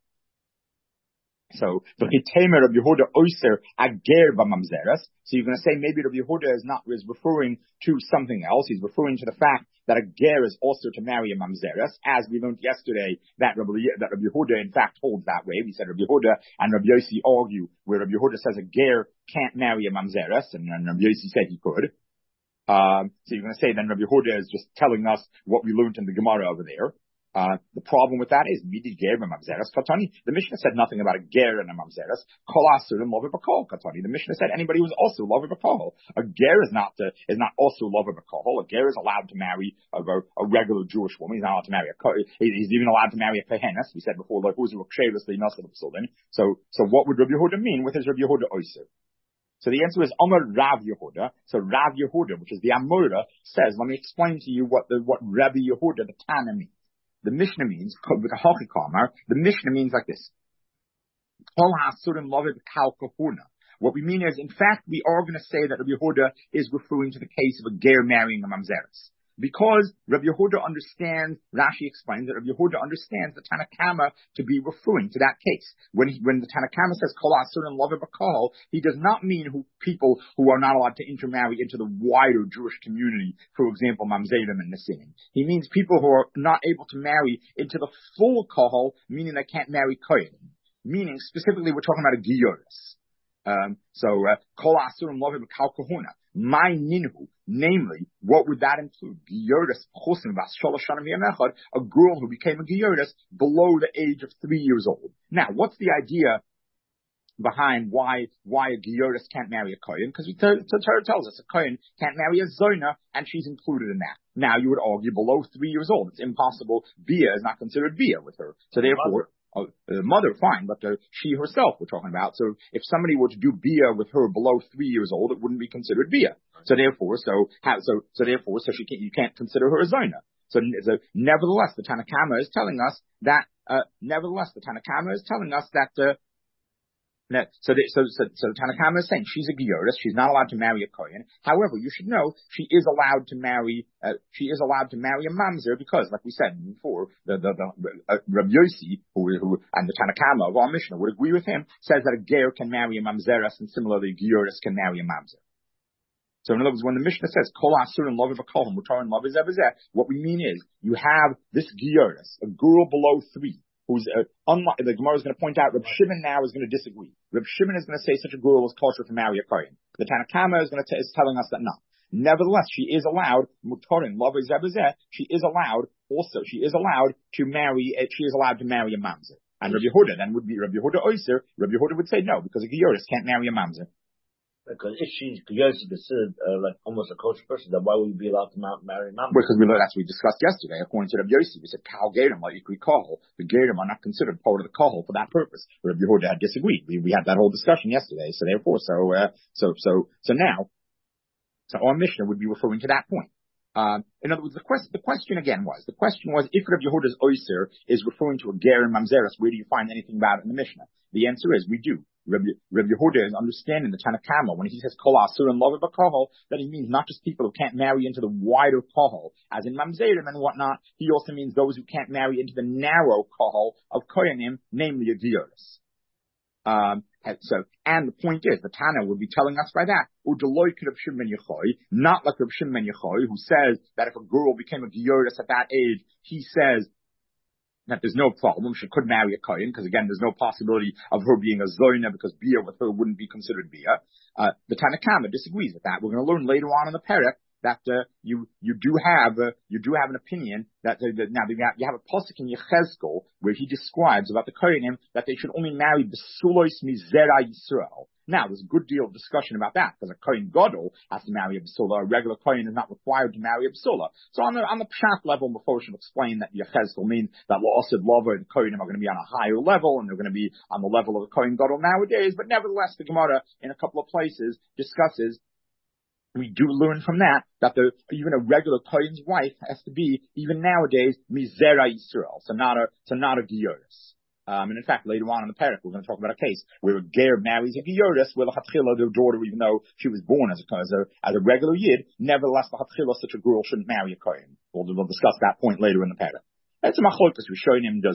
So the Hitamer Rabbi Yehuda Oyser Ager b'mamzeres. So you're going to say maybe Rabbi Yehuda is referring to something else. He's referring to the fact that a ger is also to marry a mamzeres, as we learned yesterday that Rabbi Yehuda in fact holds that way. We said Rabbi Yehuda and Rabbi Yossi argue where Rabbi Yehuda says a ger can't marry a mamzeres, and Rabbi Yossi said he could. So you're going to say then Rabbi Yehuda is just telling us what we learned in the Gemara over there. The problem with that is midi ger b'mamzeres katani. The Mishnah said nothing about a ger and a mamzeres. Kol asurim lover b'kol katani. The Mishnah said anybody who's also lover b'kol. A ger is not also lover b'kol. A ger is allowed to marry a regular Jewish woman. He's not allowed to marry he's even allowed to marry a kohenes. We said before, like who's a kshevis l'nasel b'psulin. So what would Rabbi Yehuda mean with his Rabbi Yehuda Oyser? So the answer is Amar Rav Yehuda. So Rav Yehuda, which is the Amora, says, let me explain to you what Rabbi Yehuda the Tana means. The Mishnah means, the Mishnah means like this. What we mean is, in fact, we are going to say that Rabbi Yehuda is referring to the case of a ger marrying a mamzeres. Because Rabbi Yehuda understands, Rashi explains that Rabbi Yehuda understands the Tanna Kama to be referring to that case. When the Tanna Kama says Kol Asur and Lover B'Kol, he does not mean people who are not allowed to intermarry into the wider Jewish community, for example, Mamzerim and Nesinim. He means people who are not able to marry into the full Kohol, meaning they can't marry Kohen. Meaning, specifically, we're talking about a Giyoris. Kol Asur and Lover B'Kol Kahuna. My ninhu, namely, what would that include? Giyoris, a girl who became a Giyoris below the age of 3 years old. Now, what's the idea behind why a Giyoris can't marry a Kohen? Because the Torah tells us a Kohen can't marry a Zona, and she's included in that. Now, you would argue below 3 years old. It's impossible. Bia is not considered Bia with her. So therefore, the mother, fine, but she herself we're talking about. So if somebody were to do bia with her below 3 years old, it wouldn't be considered bia. So therefore, you can't consider her a zona. So nevertheless, the Tanna Kama is telling us that No, so Tanakama is saying she's a Gioris, she's not allowed to marry a Kohen. However, you should know she is allowed to marry a Mamzer because, like we said before, the Rabbi Yossi, who and the Tanakama of our Mishnah would agree with him, says that a Ger can marry a Mamzeres, and similarly, Gioris can marry a Mamzer. So in other words, when the Mishnah says Kol Asur and Love of a Kohen, Mutar and Love is Evazeh, what we mean is you have this Gioris, a girl below 3. Who's unlike the Gemara is going to point out. Reb Shimon now is going to disagree. Reb Shimon is going to say such a girl is kosher to marry a Kohen. The Tanakama is is telling us that not. Nevertheless, she is allowed Mutorin Love Zebazeh. She is allowed to marry. She is allowed to marry a mamzer. And Rabbi Yehuda then would be Rabbi Yehuda Oyser. Rabbi Yehuda would say no because a Gioris can't marry a mamzer. Because if she's considered like almost a kosher person, then why would you be allowed to marry a mamzer? Because we learned, as we discussed yesterday, according to Rabbi Yossi, we said Kal Gerim like Ikri Kohol. The Gerim are not considered part of the Kohol for that purpose. Rabbi Yehuda had disagreed. We had that whole discussion yesterday. So therefore, so now our Mishnah would be referring to that point. In other words, the question was if Rabbi Yehuda's Oyser is referring to a Gerim Mamzeres, where do you find anything about it in the Mishnah? The answer is we do. Rabbi Yehuda is understanding the Tanakama when he says Kol Asur and Love of a Kohol, that he means not just people who can't marry into the wider Kohol, as in Mamzerim and whatnot. He also means those who can't marry into the narrow Kohol of Koyanim, namely a Gioris. And the point is, the Tana would be telling us by that, not like Reb Shimon ben Yochai, who says that if a girl became a Gioris at that age, he says that there's no problem. She could marry a Kohen, because again, there's no possibility of her being a Zoyna, because Bia with her wouldn't be considered Bia. The Tanakama disagrees with that. We're going to learn later on in the Perek that you do have an opinion that now you have a pasuk in Yechezkel where he describes about the Kohanim that they should only marry Besulos Mizera Yisrael. Now, there's a good deal of discussion about that, because a Kohen Gadol has to marry a Besula. A regular Kohen is not required to marry a Besula. So on the Pshat level, before we should explain that Yechezkel means that La'asid Lava and Kohenim are going to be on a higher level, and they're going to be on the level of a Kohen Gadol nowadays. But nevertheless, the Gemara, in a couple of places, discusses, we do learn from that even a regular Kohen's wife has to be, even nowadays, Mizera Yisrael. So not a Gioris. And in fact, later on in the Perek, we're going to talk about a case where a Ger marries a Gioris, where the Hatchila, their daughter, even though she was born as a regular Yid, nevertheless, the Hatchila, such a girl shouldn't marry a Kohen. We'll discuss that point later in the Perek. It's a machlokas. We're showing him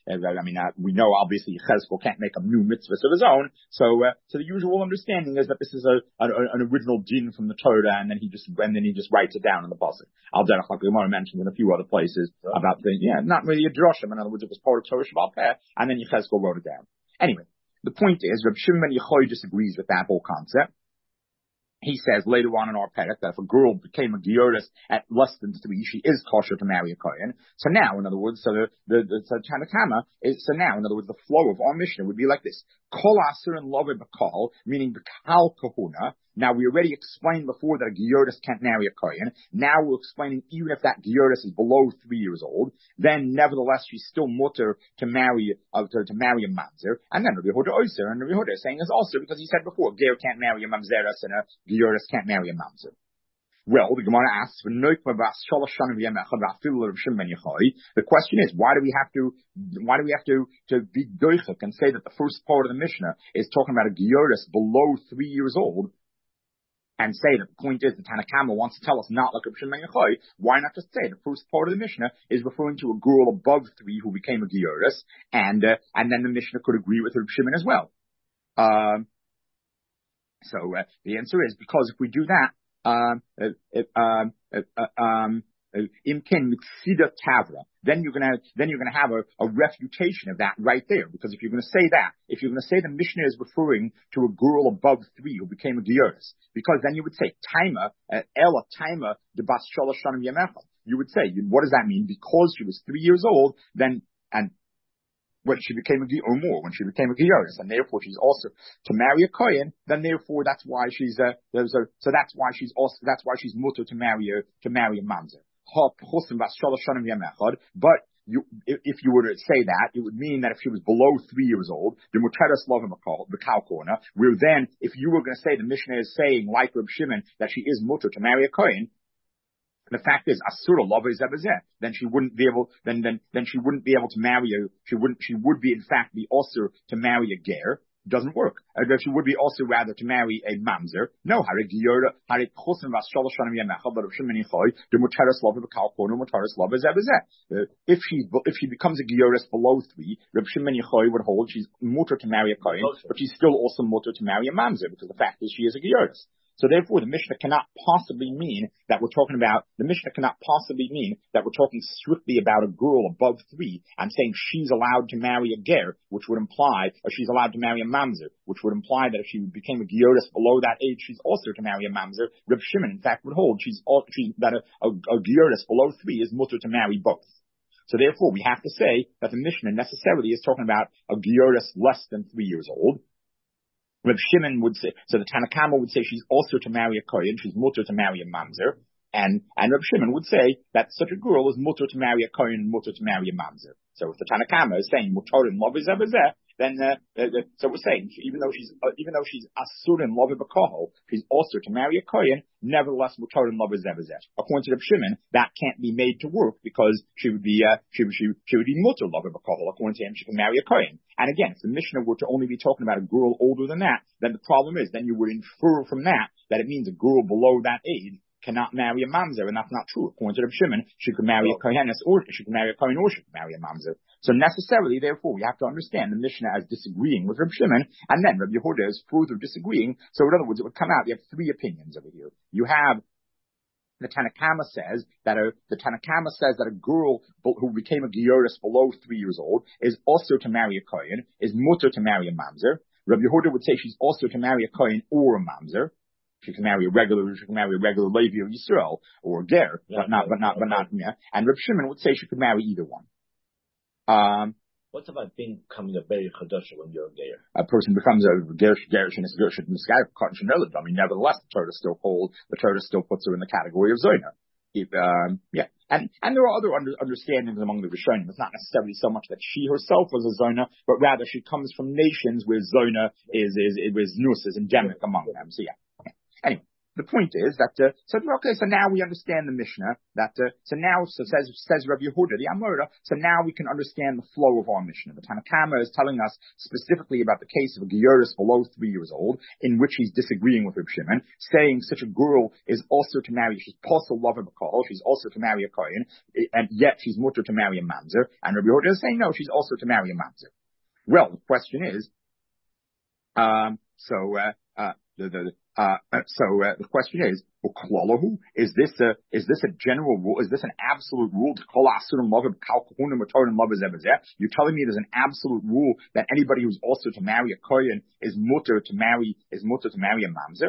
we know obviously Yechezkel can't make a new mitzvah of his own. So the usual understanding is that this is an original din from the Torah, and then he just writes it down in the pasuk. Al derech, like the Gemara mentioned in a few other places about not really a droshim. In other words, it was part of Torah Shabbat Peh, and then Yechezkel wrote it down. Anyway, the point is, Reb Shimon ben Yochai disagrees with that whole concept. He says later on in our Perek that if a girl became a Gioris at less than 3, she is kosher to marry a Kohen. So now, in other words, the Tanakama is, so now, in other words, the flow of our Mishnah would be like this. Kol Asur and Love B'Kal, meaning B'Kal Kahuna. Now, we already explained before that a Gioris can't marry a Kohen. Now we're explaining even if that Gioris is below 3 years old, then nevertheless she's still mutter to marry a Mamzer. And then Rabbi Yehuda Oyser, and Rabbi Yehuda is saying this also because he said before, Ger can't marry a Mamzeres and a Gioris can't marry a Mamzer. Well, the Gemara asks, the question is, why do we have to be doichik and say that the first part of the Mishnah is talking about a Gioris below 3 years old? And say that the point is the Tanakama wants to tell us not like Reb Shimon ben Yochai. Why not just say the first part of the Mishnah is referring to a girl above 3 who became a Gioris, and then the Mishnah could agree with Reb Shimon as well. So the answer is because if we do that, Imkin Mitzida Tavra, then you're gonna have a refutation of that right there. Because if you're gonna say the Mishnah is referring to a girl above 3 who became a Gioris, because then you would say Taima Ella Taima de Bas Shalosh Shanim Yamecha. You would say, what does that mean? Because she was 3 years old, then and when she became a or more when she became a Gioris, and therefore she's also to marry a Kohen, then therefore that's why she's that's why she's mutter to marry a Mamzer. But if you were to say that, it would mean that if she was below 3 years old, the Muteras Love the cow corner, where then, if you were going to say the Mishnah is saying, like Reb Shimon, that she is mutter to marry a Kohen, the fact is, Asura Lava is Ebazeh. Then she wouldn't be able, then she wouldn't be able to marry she would be in fact be also to marry a Ger. doesn't work. She would be also rather to marry a mamzer. No, but if she becomes a gioris below 3, Reb Shimon Yochai would hold she's mutter to marry a kohen, but she's still also mutter to marry a mamzer, because the fact is she is a gioris. So therefore, the Mishnah cannot possibly mean that we're talking strictly about a girl above 3 and saying she's allowed to marry a ger, which would imply, or she's allowed to marry a mamzer, which would imply that if she became a gioris below that age, she's also to marry a mamzer. Reb Shimon, in fact, would hold that a gioris below 3 is mutter to marry both. So therefore, we have to say that the Mishnah necessarily is talking about a gioris less than 3 years old. Reb Shimon would say, so the Tanna Kama would say she's also to marry a kohen, she's mutter to marry a mamzer, and Reb Shimon would say that such a girl is mutter to marry a kohen and mutter to marry a mamzer. So if the Tanna Kama is saying mutter in love is then so we're saying even though she's asur in love b'kohol, she's also to marry a kohen. Nevertheless, mutar in love is zevazet. According to Reb Shimon, that can't be made to work because she would be mutar love b'kohol. According to him, she can marry a kohen. And again, if the Mishnah were to only be talking about a girl older than that, then the problem is then you would infer from that it means a girl below that age cannot marry a mamzer, and that's not true. According to Reb Shimon, she could marry a kohenes, or she could marry a kohen, or she could marry a mamzer. So necessarily, therefore, we have to understand the Mishnah as disagreeing with Reb Shimon, and then Reb Yehuda is further disagreeing. So in other words, it would come out, you have 3 opinions over here. You have the Tanna Kama says that a girl who became a gioris below 3 years old is also to marry a kohen, is mutter to marry a mamzer. Reb Yehuda would say she's also to marry a kohen or a mamzer. She can marry a regular Levi or Yisrael or a ger, but not. And Reb Shimon would say she could marry either one. What about becoming a very chadash when you're a ger? A person becomes a gersh and is gersh in the sky. I mean, nevertheless, the Torah still puts her in the category of zoina. And there are other understandings among the Rishonim. It's not necessarily so much that she herself was a zona, but rather she comes from nations where zona is nus, is endemic among them. So anyway, the point is that, so now we understand the Mishnah, says Rabbi Yehuda, the Amora, so now we can understand the flow of our Mishnah. The Tanna Kama is telling us specifically about the case of a gioris below 3 years old, in which he's disagreeing with Reb Shimon, saying such a girl is also to marry, she's posel lover b'kol, she's also to marry a kohen, and yet she's mutter to marry a mamzer, and Rabbi Yehuda is saying no, she's also to marry a mamzer. Well, the question is, the question is, is this a general rule? Is this an absolute rule? You're telling me there's an absolute rule that anybody who's also to marry a kohen is mutter to marry a mamzer?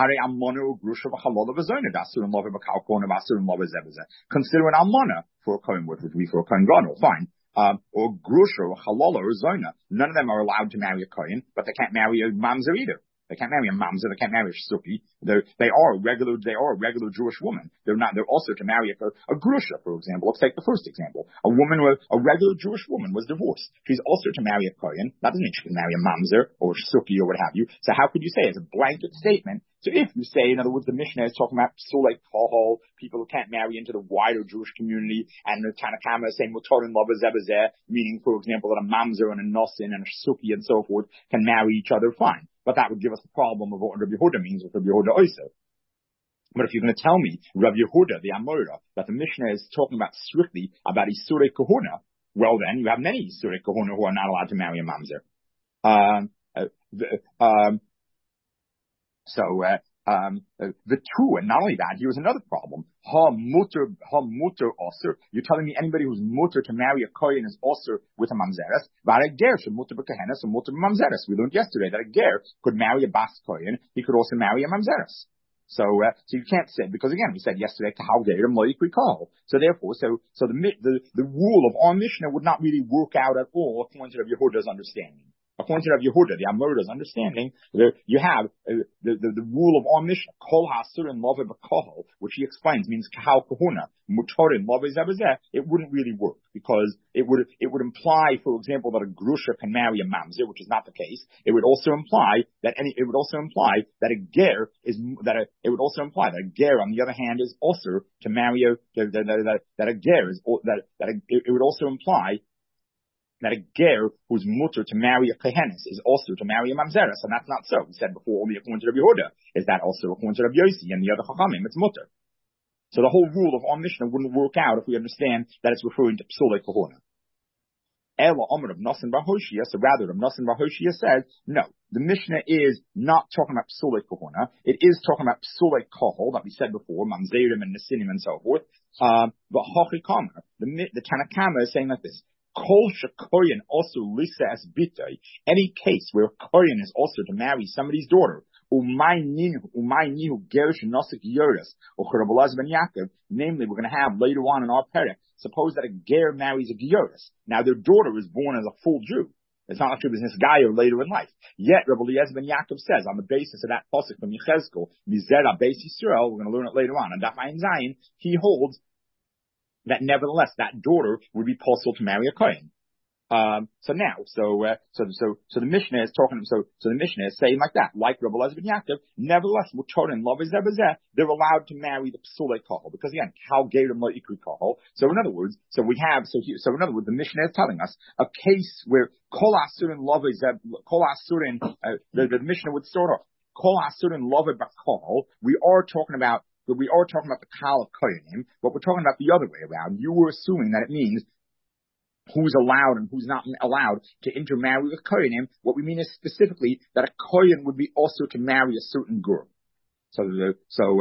Consider an almana for a kohen, which would be for a kohen gadol, fine. Or grusha or halala or zona. None of them are allowed to marry a kohen, but they can't marry a mamzer either. They can't marry a mamzer. They can't marry a suki. They are a regular Jewish woman. They're also to marry a grusha, for example. Let's take the first example. A regular Jewish woman was divorced. She's also to marry a kohen. That doesn't mean she can marry a mamzer or a suki or what have you. So how could you say it's a blanket statement? So if you say, in other words, the Mishnah is talking about psulei kohol, people who can't marry into the wider Jewish community, and the Tanna Kama is saying mutar and love zebazeh, meaning, for example, that a mamzer and a nosin and a suki and so forth can marry each other, fine. But that would give us the problem of what Rabbi Yehuda means with Rabbi Yehuda also. But if you're going to tell me, Rabbi Yehuda, the Amora, that the Mishnah is talking about strictly about Isurei Kahuna, well then, you have many Isurei Kahuna who are not allowed to marry a mamzer. The two, and not only that, here's another problem. Ha mutter osir. You're telling me anybody who's mutter to marry a kohen is osir with a mamzeres. V'ara ger should mutter b'kehenes and mutter b'mamzeres. We learned yesterday that a ger could marry a bas kohen. He could also marry a mamzeres. So you can't say, because again, we said yesterday, kahal gerim lo yikri kol. So therefore, the rule of our Mishnah would not really work out at all according to Rabbi Yehuda's understanding. According to Rabbi Yehuda, the Amorah's understanding, you have the rule of our Mishnah, kol hasur and love b'kohol, which he explains means kahal kahuna, mutar and love zebazeh. It wouldn't really work because it would imply, for example, that a grusha can marry a mamzer, which is not the case. It would also imply that a ger on the other hand is also to marry it would also imply that a ger who's mutter to marry a kohenis is also to marry a mamzeres, and that's not so. We said before, only according to Rabbi Yehuda. Is that also according to Rabbi Yossi and the other chachamim? It's mutter. So the whole rule of our Mishnah wouldn't work out if we understand that it's referring to psulei kohona. Ela Omer of Nosson bar Hoshea, so rather Rav Nosson bar Hoshea says, no, the Mishnah is not talking about psulei kohona. It is talking about psulei kohol that we said before, mamzerim and nesinim and so forth. But Hochi Kamer, the Tanakama is saying like this: Kol shekoyin also lisa as bitay. Any case where koyin is also to marry somebody's daughter. Namely, we're going to have later on in our perek, suppose that a ger marries a gioris. Now their daughter is born as a full Jew. It's not like she was this guy later in life. Yet Rabbi Eliezer ben Yaakov says, on the basis of that pasuk from Yechezkel, Mizera Beis Yisrael, we're going to learn it later on, and Daf Ayin Zayin, he holds that nevertheless that daughter would be possible to marry a kohen. So the Mishnah is talking. So the Mishnah is saying like that, like Rabbi Eliezer ben Yaakov. Nevertheless, they're allowed to marry the psulei kohol because again, kal gerim lo ikri kohol. So in other words, the Mishnah is telling us a case where kol asurin the Mishnah would start off kol asurin love b'kohol. We are talking about the kal of kohenim, but we're talking about the other way around. You were assuming that it means who's allowed and who's not allowed to intermarry with kohenim. What we mean is specifically that a kohen would be also to marry a certain girl. So a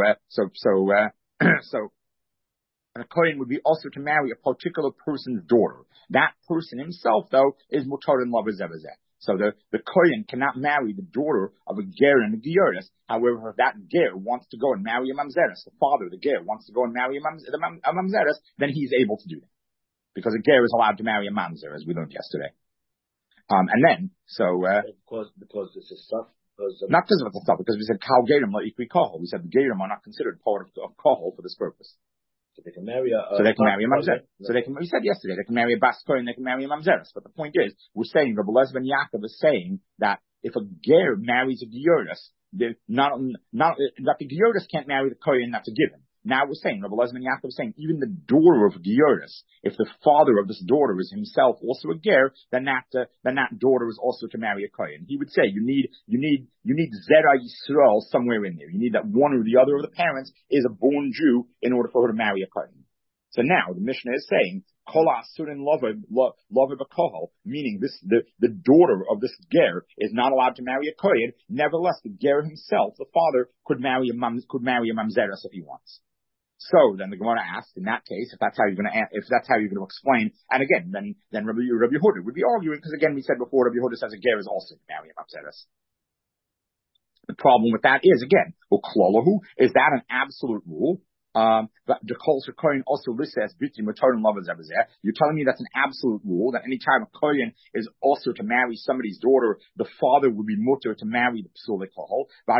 kohen would be also to marry a particular person's daughter. That person himself, though, is mutar and love zebazeh. So the kohen cannot marry the daughter of a ger and a gioris. However, if that ger wants to go and marry a mamzeres, the father of the ger wants to go and marry a mamzeres, then he's able to do that. Because a ger is allowed to marry a mamzer, as we learned yesterday. Because this is stuff. Not because of the stuff, because we said kal gerim la ikri kohol. We said the gerim are not considered part of kohol for this purpose. So they can marry a mamzer. So we said yesterday, they can marry a bas kohen, they can marry a mamzeres. But the point is, we're saying, Rabbi Eliezer ben Yaakov is saying that if a ger marries a gioris, that the gioris can't marry the kohen that's a given. Now we're saying, Rabbi Eliezer ben Yaakov is saying, even the daughter of Gioris, if the father of this daughter is himself also a ger, then that daughter is also to marry a kohen. He would say, you need Zera Yisrael somewhere in there. You need that one or the other of the parents is a born Jew in order for her to marry a kohen. So now the Mishnah is saying, Kol asurin lover b'kohol, meaning the daughter of this ger is not allowed to marry a kohen. Nevertheless, the ger himself, the father, could marry a mamzeres if he wants. So then the Gemara asks, in that case, if that's how you're going to explain, and again, then Rabbi Yehuda would be arguing, because again, we said before, Rabbi Yehuda says a ger is also to marry a mamzeres. The problem with that is, again, is that an absolute rule? But the kol kohen also lists as biti matar and love. You're telling me that's an absolute rule that any time a kohen is also to marry somebody's daughter, the father would be mutter to marry the psulei kohol. What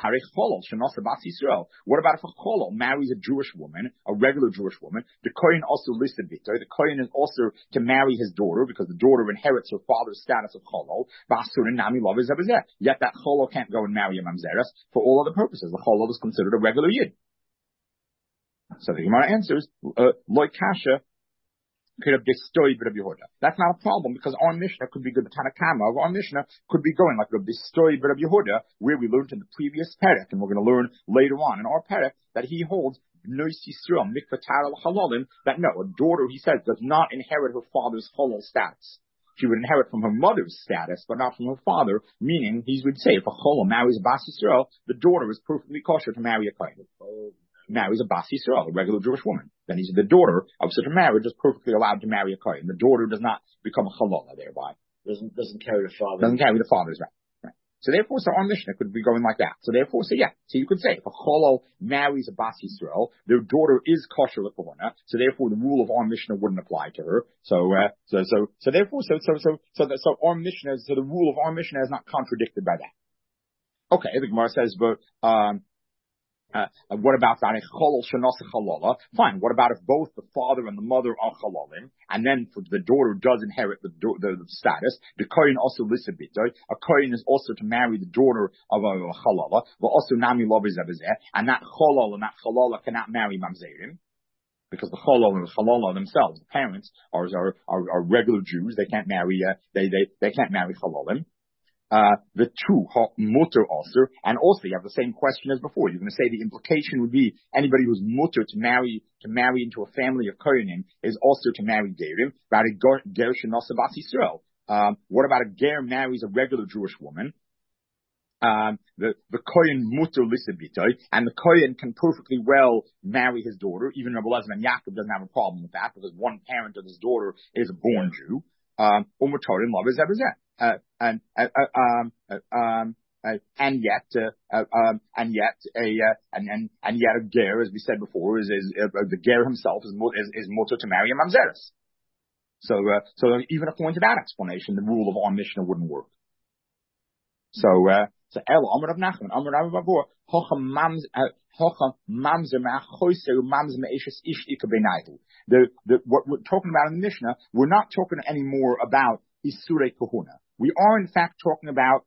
about if a kolol marries a Jewish woman, a regular Jewish woman? The kohen also listed bito. The kohen is also to marry his daughter because the daughter inherits her father's status of kolol. Yet that kolol can't go and marry a mamzeres for all other purposes. The kolol is considered a regular yid. So the Gemara answers, Loi Kasha could have destroyed Rabbi Yehuda. That's not a problem because our Mishnah could be good. The Tanakama of our Mishnah could be going like Rabbi destroyed Rabbi Yehuda, where we learned in the previous perek, and we're going to learn later on in our perek that he holds Bnei Yisrael mikvatar al halalim, that no, a daughter, he says, does not inherit her father's halal status. She would inherit from her mother's status, but not from her father, meaning he would say if a halal marries a Bas Yisrael, the daughter is perfectly kosher to marry a kohen. Marries a Bas Yisrael, a regular Jewish woman. Then he's the daughter of such a marriage is perfectly allowed to marry a kohen. The daughter does not become a halala thereby. Doesn't carry the father. Doesn't carry the father's right. So therefore, our Mishnah could be going like that. So therefore, so you could say if a halal marries a Bas Yisrael, their daughter is kosher l'kohana. So therefore, the rule of our Mishnah wouldn't apply to her. So therefore, our Mishnah, so the rule of our Mishnah is not contradicted by that. Okay, the Gemara says, but what about that? Fine. What about if both the father and the mother are halalim, and then the daughter does inherit the status? The kohen also listed bitoy. A kohen is also to marry the daughter of a halala, but also nami lo bezeh, and that halal cannot marry mamzerim. because the Chalal and the Chalala themselves, the parents are regular Jews. They can't marry, they can't marry Chalalim. The two, mutter also, and also you have the same question as before. You're going to say the implication would be anybody who's mutter to marry into a family of Kohanim is also to marry Gerim. About a Ger Shenasa Bas Yisrael. What about a Ger marries a regular Jewish woman? The Kohen mutter lisabitoi, and the Kohen can perfectly well marry his daughter. Even Rabbi Elazar and Yaakov doesn't have a problem with that because one parent of his daughter is a born Jew. And yet a ger, as we said before, is the ger himself is mutter to marry a mamzeres. So even according to that explanation, the rule of our Mishnah wouldn't work. So El Amar of Nachman, Amar Rav Bavur, Hocha mamzer ma'achoyser mamzer me'eshes ish ikabenaihu. What we're talking about in the Mishnah, we're not talking anymore about Isurei Kahuna. We are in fact talking about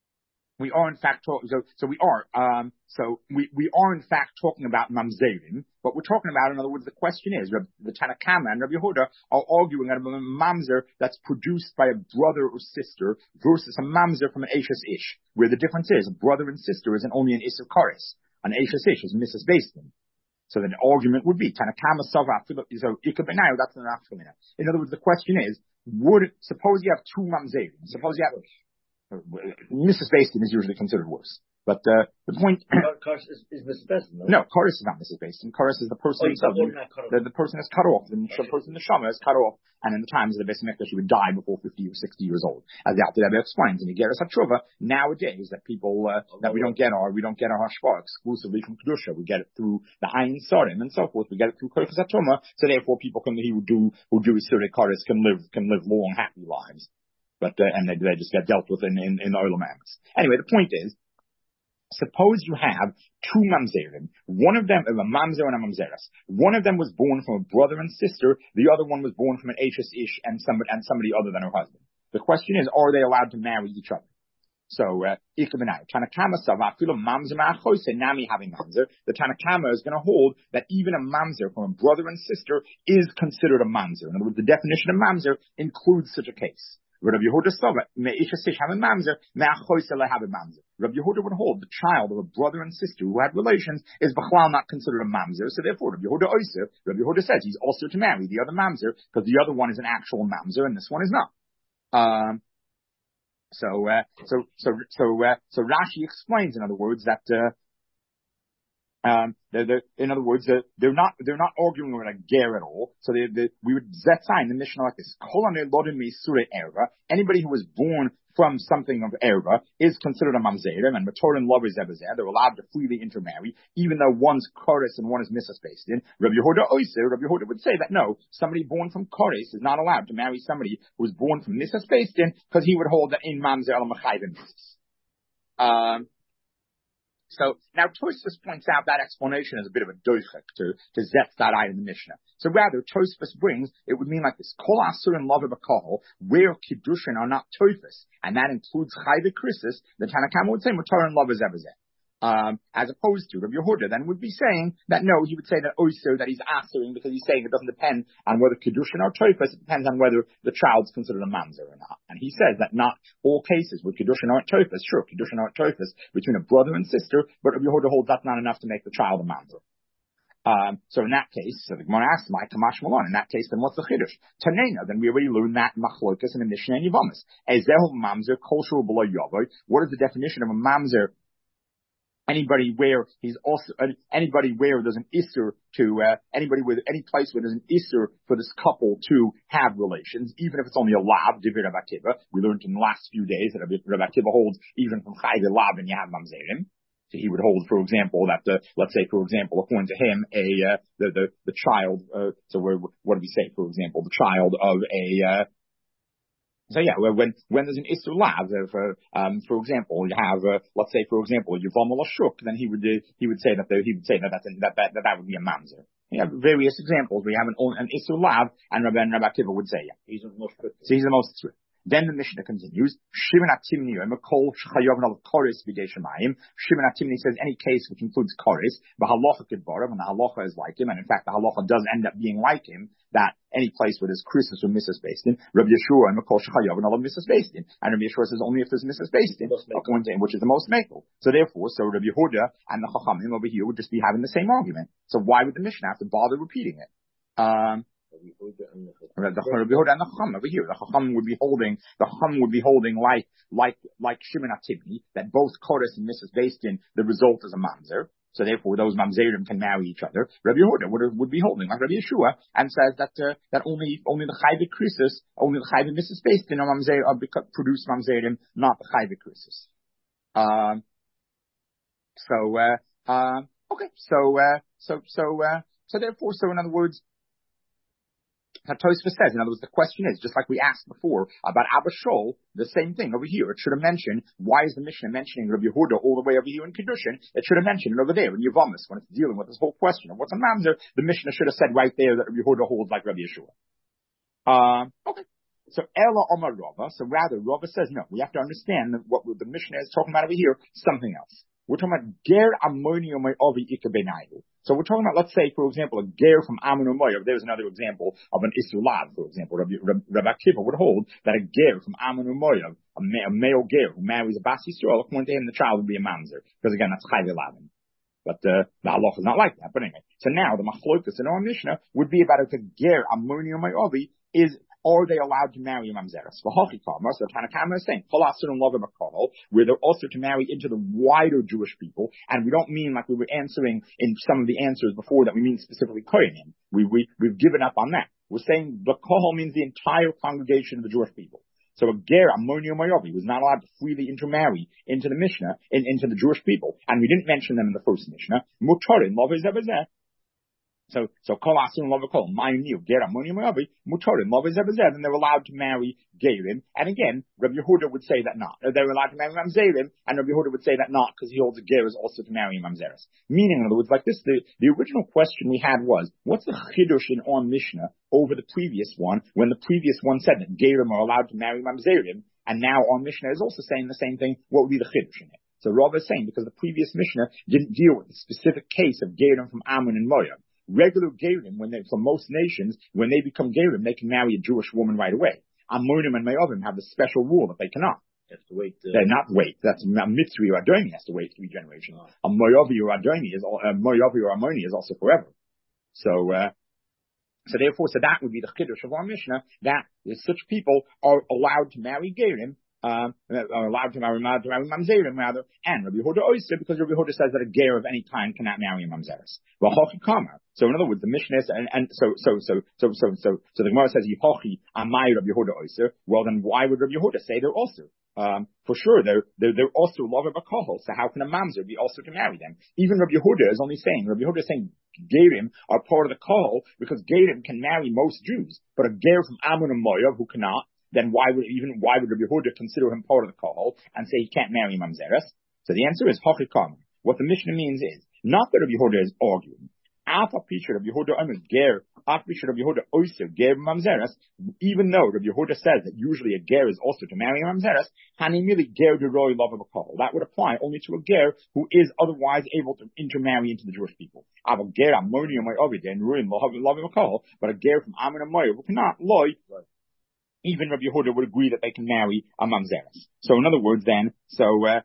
mamzerim, but we're talking about, in other words, the question is, the Tanna Kama and Rabbi Yehuda are arguing about a mamzer that's produced by a brother or sister versus a mamzer from an Eishes Ish, where the difference is a brother and sister isn't only an Isser Kares, an Eishes Ish is Mrs. Basin. So the argument would be Tanna Kama Sava, so Ikabenayu, that's an Afkamina. In other words, the question is, suppose you have two mamzerim, suppose you have Mrs. Basin is usually considered worse. But the point Karis is Mrs. Basin, no, Karis is not Mrs. Basin. Karis is the person himself. The person is cut off. The person in the Shama is cut off. And in the times of the Beis Hamikdash, she would die before 50 or 60 years old. As the Alter Rebbe explains, and you get us Hatshuva nowadays that people that we don't get our hashpah exclusively from Kedusha. We get it through the Ayin Sarim and so forth. We get it through Kochas Hatuma. So therefore, people who do Isurei Karis can live long, happy lives. But and they just get dealt with in the Olam Amos. Anyway, the point is, suppose you have two mamzerim. One of them is a mamzer and a mamzeres. One of them was born from a brother and sister. The other one was born from an Eishes Ish and somebody other than her husband. The question is, are they allowed to marry each other? So, Tanna Kama Sava, mamzer ma'achoyse, nami having mamzer. The Tanna Kama is going to hold that even a mamzer from a brother and sister is considered a mamzer. In other words, the definition of mamzer includes such a case. Rabbi Yehuda would hold the child of a brother and sister who had relations is b'chlal not considered a mamzer. So therefore, Rabbi Yehuda says he's also to marry the other mamzer because the other one is an actual mamzer and this one is not. So Rashi explains, in other words, that in other words, they're not arguing about a ger at all. So we would sign the Mishnah like this: anybody who was born from something of erva is considered a mamzerim, and matorin lovers ebezer. They're allowed to freely intermarry, even though one's koris and one is misas based in. Rabbi Yehuda would say that no, somebody born from koris is not allowed to marry somebody who was born from misas based in, because he would hold that in mamzer al machayvim misas. So now Tosfos points out that explanation is a bit of a doichek to zetz that in the Mishnah. So rather, Tosfos brings, it would mean like this: Kol asur and love b'kahol, where kiddushin are not toifus, and that includes chayve krisis. The Tanna Kama would say mutar and love is ebezeh. As opposed to Rabbi Yehuda, then would be saying that no, he would say that also that he's answering because he's saying it doesn't depend on whether Kedushin or Toifus, it depends on whether the child's considered a mamzer or not. And he says that not all cases with Kedushin or Toifus, sure, Kedushin or Toifus between a brother and sister, but Rabbi Yehuda holds that's not enough to make the child a mamzer. So in that case, so the Gemara asks, "My Kamash Malon." In that case, then what's the chiddush? Tanena. Then we already learned that machlokas in the Mishnah and Yivamis. Ezehu mamzer kosher below yavoy. What is the definition of a mamzer? Anybody where there's an isser to anybody with any place where there's an isser for this couple to have relations, even if it's only a lav, divir Rabbi Akiva. We learned in the last few days that Rabbi Akiva holds even from chayve lav and you have mamzerim. So he would hold, for example, that let's say, for example, according to him, the child. So what do we say? For example, the child of a. So yeah, when there's an Isser Lav, for example, you have, let's say, for example, Yuvam Lashuk, then he would say that that would be a mamzer. You have various examples where you have an Isser Lav, and Rabbi Akiva would say, yeah. He's the most strict. So he's the most strict. Then the Mishnah continues, Shimon HaTimni, Mekol Shchayav Al Koris B'Dei Shemayim. Shimon HaTimni says any case which includes Koris, the halacha Kedvarav, and the halacha is like him, and in fact the halacha does end up being like him, that any place where there's Krisus or Mrs. Based in, Rabbi Yeshua and Mekol Shchayav and all of Mrs. Based in. And Rabbi Yeshua says only if there's Mrs. Based in, which is the most makel. So therefore, Rabbi Yehuda and the Chachamim over here would just be having the same argument. So why would the Mishnah have to bother repeating it? The Rabbi Yehuda and the Chacham over here, the Chacham would be holding like Shimon HaTimni, that both Koris and Mrs. Based in, the result is a mamzer. So therefore, those mamzerim can marry each other. Rabbi Yehuda would be holding like Rabbi Yeshua and says that only the chayve krisus, only the chayve Mrs. Based in are mamzer produce mamzerim, not the chayve krisus. So therefore, in other words, Tosfos says, in other words, the question is, just like we asked before about Abba Shaul, the same thing over here. It should have mentioned, why is the Mishnah mentioning Rabbi Yehuda all the way over here in Kedushin? It should have mentioned it over there in Yevamis, when it's dealing with this whole question of what's a mamzer. The Mishnah should have said right there that Rabbi Yehuda holds like Rabbi Yeshua. Okay. So Ela Omar Rava, so rather Rava says, no, we have to understand that what the Mishnah is talking about over here, something else. We're talking about ger ammonium ovi ikabenayu. So we're talking about, let's say, for example, a ger from Ammon Moav. There's another example of an Isulav, for example. Rabbi Akiva would hold that a ger from Ammon Moav, a male ger who marries a Bas Yisrael, according to him, the child would be a mamzer. Because again, that's Chayv Elavin. But the halacha is not like that. But anyway, so now the machlokas in our Mishnah would be about if a ger ammonium ovi is, are they allowed to marry a mamzeres? So Tanna Kamma is saying, where they're also to marry into the wider Jewish people, and we don't mean like we were answering in some of the answers before that we mean specifically Kohanim. We've given up on that. We're saying the kohol means the entire congregation of the Jewish people. So a ger, Ammonium Mayovi, was not allowed to freely intermarry into the Mishnah, into the Jewish people. And we didn't mention them in the first Mishnah. Mutorin, Lovizebezeh. So kol asun lovakol, ma'iniu, ger ammonium mayovi, mutorin, lovizebezeh, and they're allowed to marry gerim. And again, Rabbi Yehuda would say that not. They're allowed to marry mamzerim, and Rabbi Yehuda would say that not, because he holds a ger is also to marry mamzeres. Meaning, in other words, like this, the original question we had was, what's the chidush in our Mishnah over the previous one, when the previous one said that gerim are allowed to marry mamzerim, and now our Mishnah is also saying the same thing, what would be the chidush in it? So Rav is saying, because the previous Mishnah didn't deal with the specific case of gerim from Ammon and Moav. Regular gerim, for most nations, when they become gerim, they can marry a Jewish woman right away. Ammonim and Mayovim have the special rule that they cannot. They have to wait. They're not wait. That's Mitzri or Adoni has to wait 3 generations. A Moavi or Adoni Moavi or Ammoni is also forever. So that would be the chiddush of our Mishnah, that such people are allowed to marry gerim, are allowed to marry mamzerim rather, and Rabbi Yehuda Oyster, because Rabbi Yehuda says that a ger of any kind cannot marry a mamzeres. So in other words, the Mishnah is, so the Gemara says Yehochi Amai Rabbi Yehuda Oyster. Well, then why would Rabbi Yehuda say they're also? For sure, they're also lover b'kohol. So how can a mamzer be also to marry them? Even Rabbi Yehuda is only saying, gerim are part of the kohol because gerim can marry most Jews, but a ger from Ammon and Moav who cannot, then why would Rabbi Yehuda consider him part of the kohol and say he can't marry mamzeres? So the answer is hachikam. What the Mishnah means is not that Rabbi Yehuda is arguing. Even though Rabbi Yehuda says that usually a ger is also to marry a mamzeres, that would apply only to a ger who is otherwise able to intermarry into the Jewish people. But a ger from Ammon and Moav who cannot, even Rabbi Yehuda would agree that they can marry a mamzeres. So in other words, then, so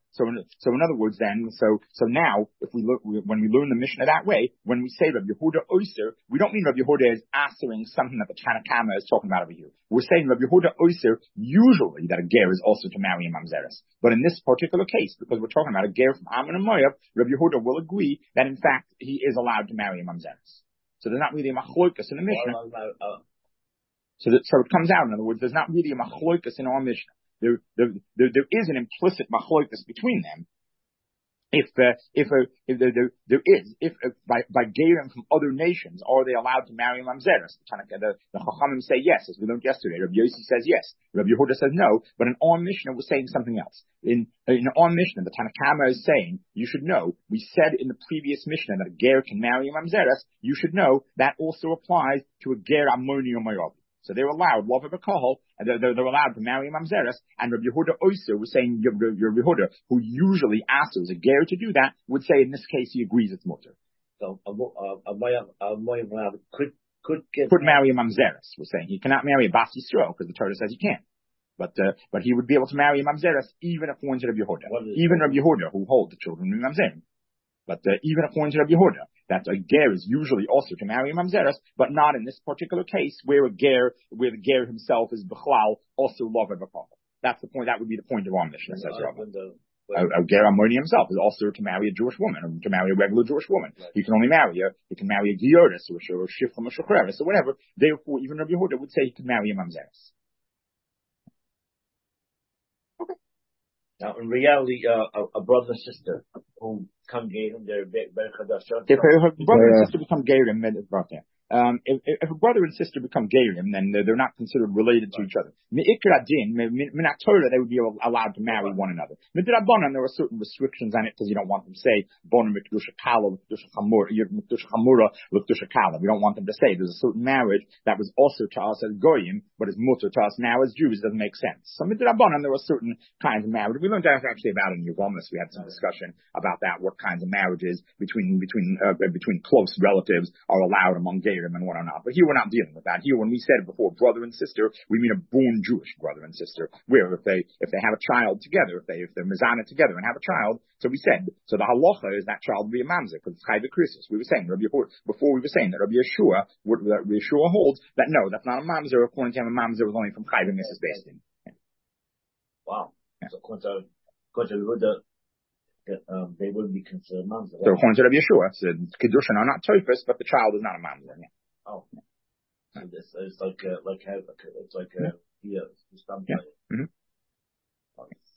now, if we look, when we learn the Mishnah that way, when we say Rabbi Yehuda Oyser, we don't mean Rabbi Yehuda is answering something that the Tanna Kamma is talking about over here. We're saying Rabbi Yehuda Oyser, usually that a ger is also to marry a mamzeres. But in this particular case, because we're talking about a ger from Ammon and Moav, Rabbi Yehuda will agree that in fact he is allowed to marry a mamzeres. So there's not really a machlokas in the Mishnah. So it comes out, in other words, there's not really a machloikas in our Mishnah. There is an implicit machloikas between them. If by gerim from other nations, are they allowed to marry mamzeres? The Chachamim say yes, as we learned yesterday. Rabbi Yossi says yes. Rabbi Yehuda says no. But in our Mishnah, we're saying something else. In our Mishnah, the Tanna Kamma is saying, you should know, we said in the previous Mishnah that a ger can marry a mamzeres. You should know that also applies to a ger ammoni or mayovi. So they're allowed, love of a kohol, and they're allowed to marry a mamzeres. And Rabbi Yehuda also was saying, Rabbi Yehuda, who usually asks a ger to do that, would say in this case he agrees it's mutter. So a moyim could marry a mamzeres. We're saying he cannot marry a bas Yisrael because the Torah says he can't. But he would be able to marry a mamzeres even according to Rabbi Yehuda. Even Rabbi Yehuda who hold the children in mamzerim. But even according to Rabbi Yehuda, that a ger is usually also to marry a mamzeres, but not in this particular case where the ger himself is b'chlal also love of a couple. That's the point. That would be the point of our Mishnah, says Rabbi. A ger Amoni himself is also to marry a Jewish woman, or to marry a regular Jewish woman. Right. He can only marry he can marry a Gioris or a Shiflam or Shukreris or whatever. Therefore, even Rabbi Yehuda would say he could marry a mamzeres. Now, in reality, a brother and sister who come Gerim, they're Ber Chadashah. If a brother and sister become Gerim, if a brother and sister become Gerim, then they're not considered related to each other. Mi'ikra din, Minat Torah, they would be allowed to marry one another. Midrabanan, there are certain restrictions on it because you don't want them to say, Bona Mikdusha Kala, Mikdusha Chamura, Mikdusha Kala. We don't want them to say there's a certain marriage that was also to us as Goyim, but is mutter to us now as Jews. It doesn't make sense. So Midrabanan, there are certain kinds of marriage. We learned actually about it in Yevamos. We had some discussion about that, what kinds of marriages between close relatives are allowed among Gerim and what are not. But here we're not dealing with that. Here, when we said before brother and sister, we mean a born Jewish brother and sister, where if they have a child together, if they're mezana together and have a child, so we said, so the halacha is that child will be a mamzer because it's chayv krisus. We were saying before we were saying that Rabbi Yeshua holds that no, that's not a mamzer. According to him, a mamzer was only from chayv and Mrs. Bastin. Wow. Yeah. So according to they wouldn't be considered mamzer. So according to Rabbi Yeshua, said kedushin are not toifus, but the child is not a mamzer. Yeah. Oh, so this is like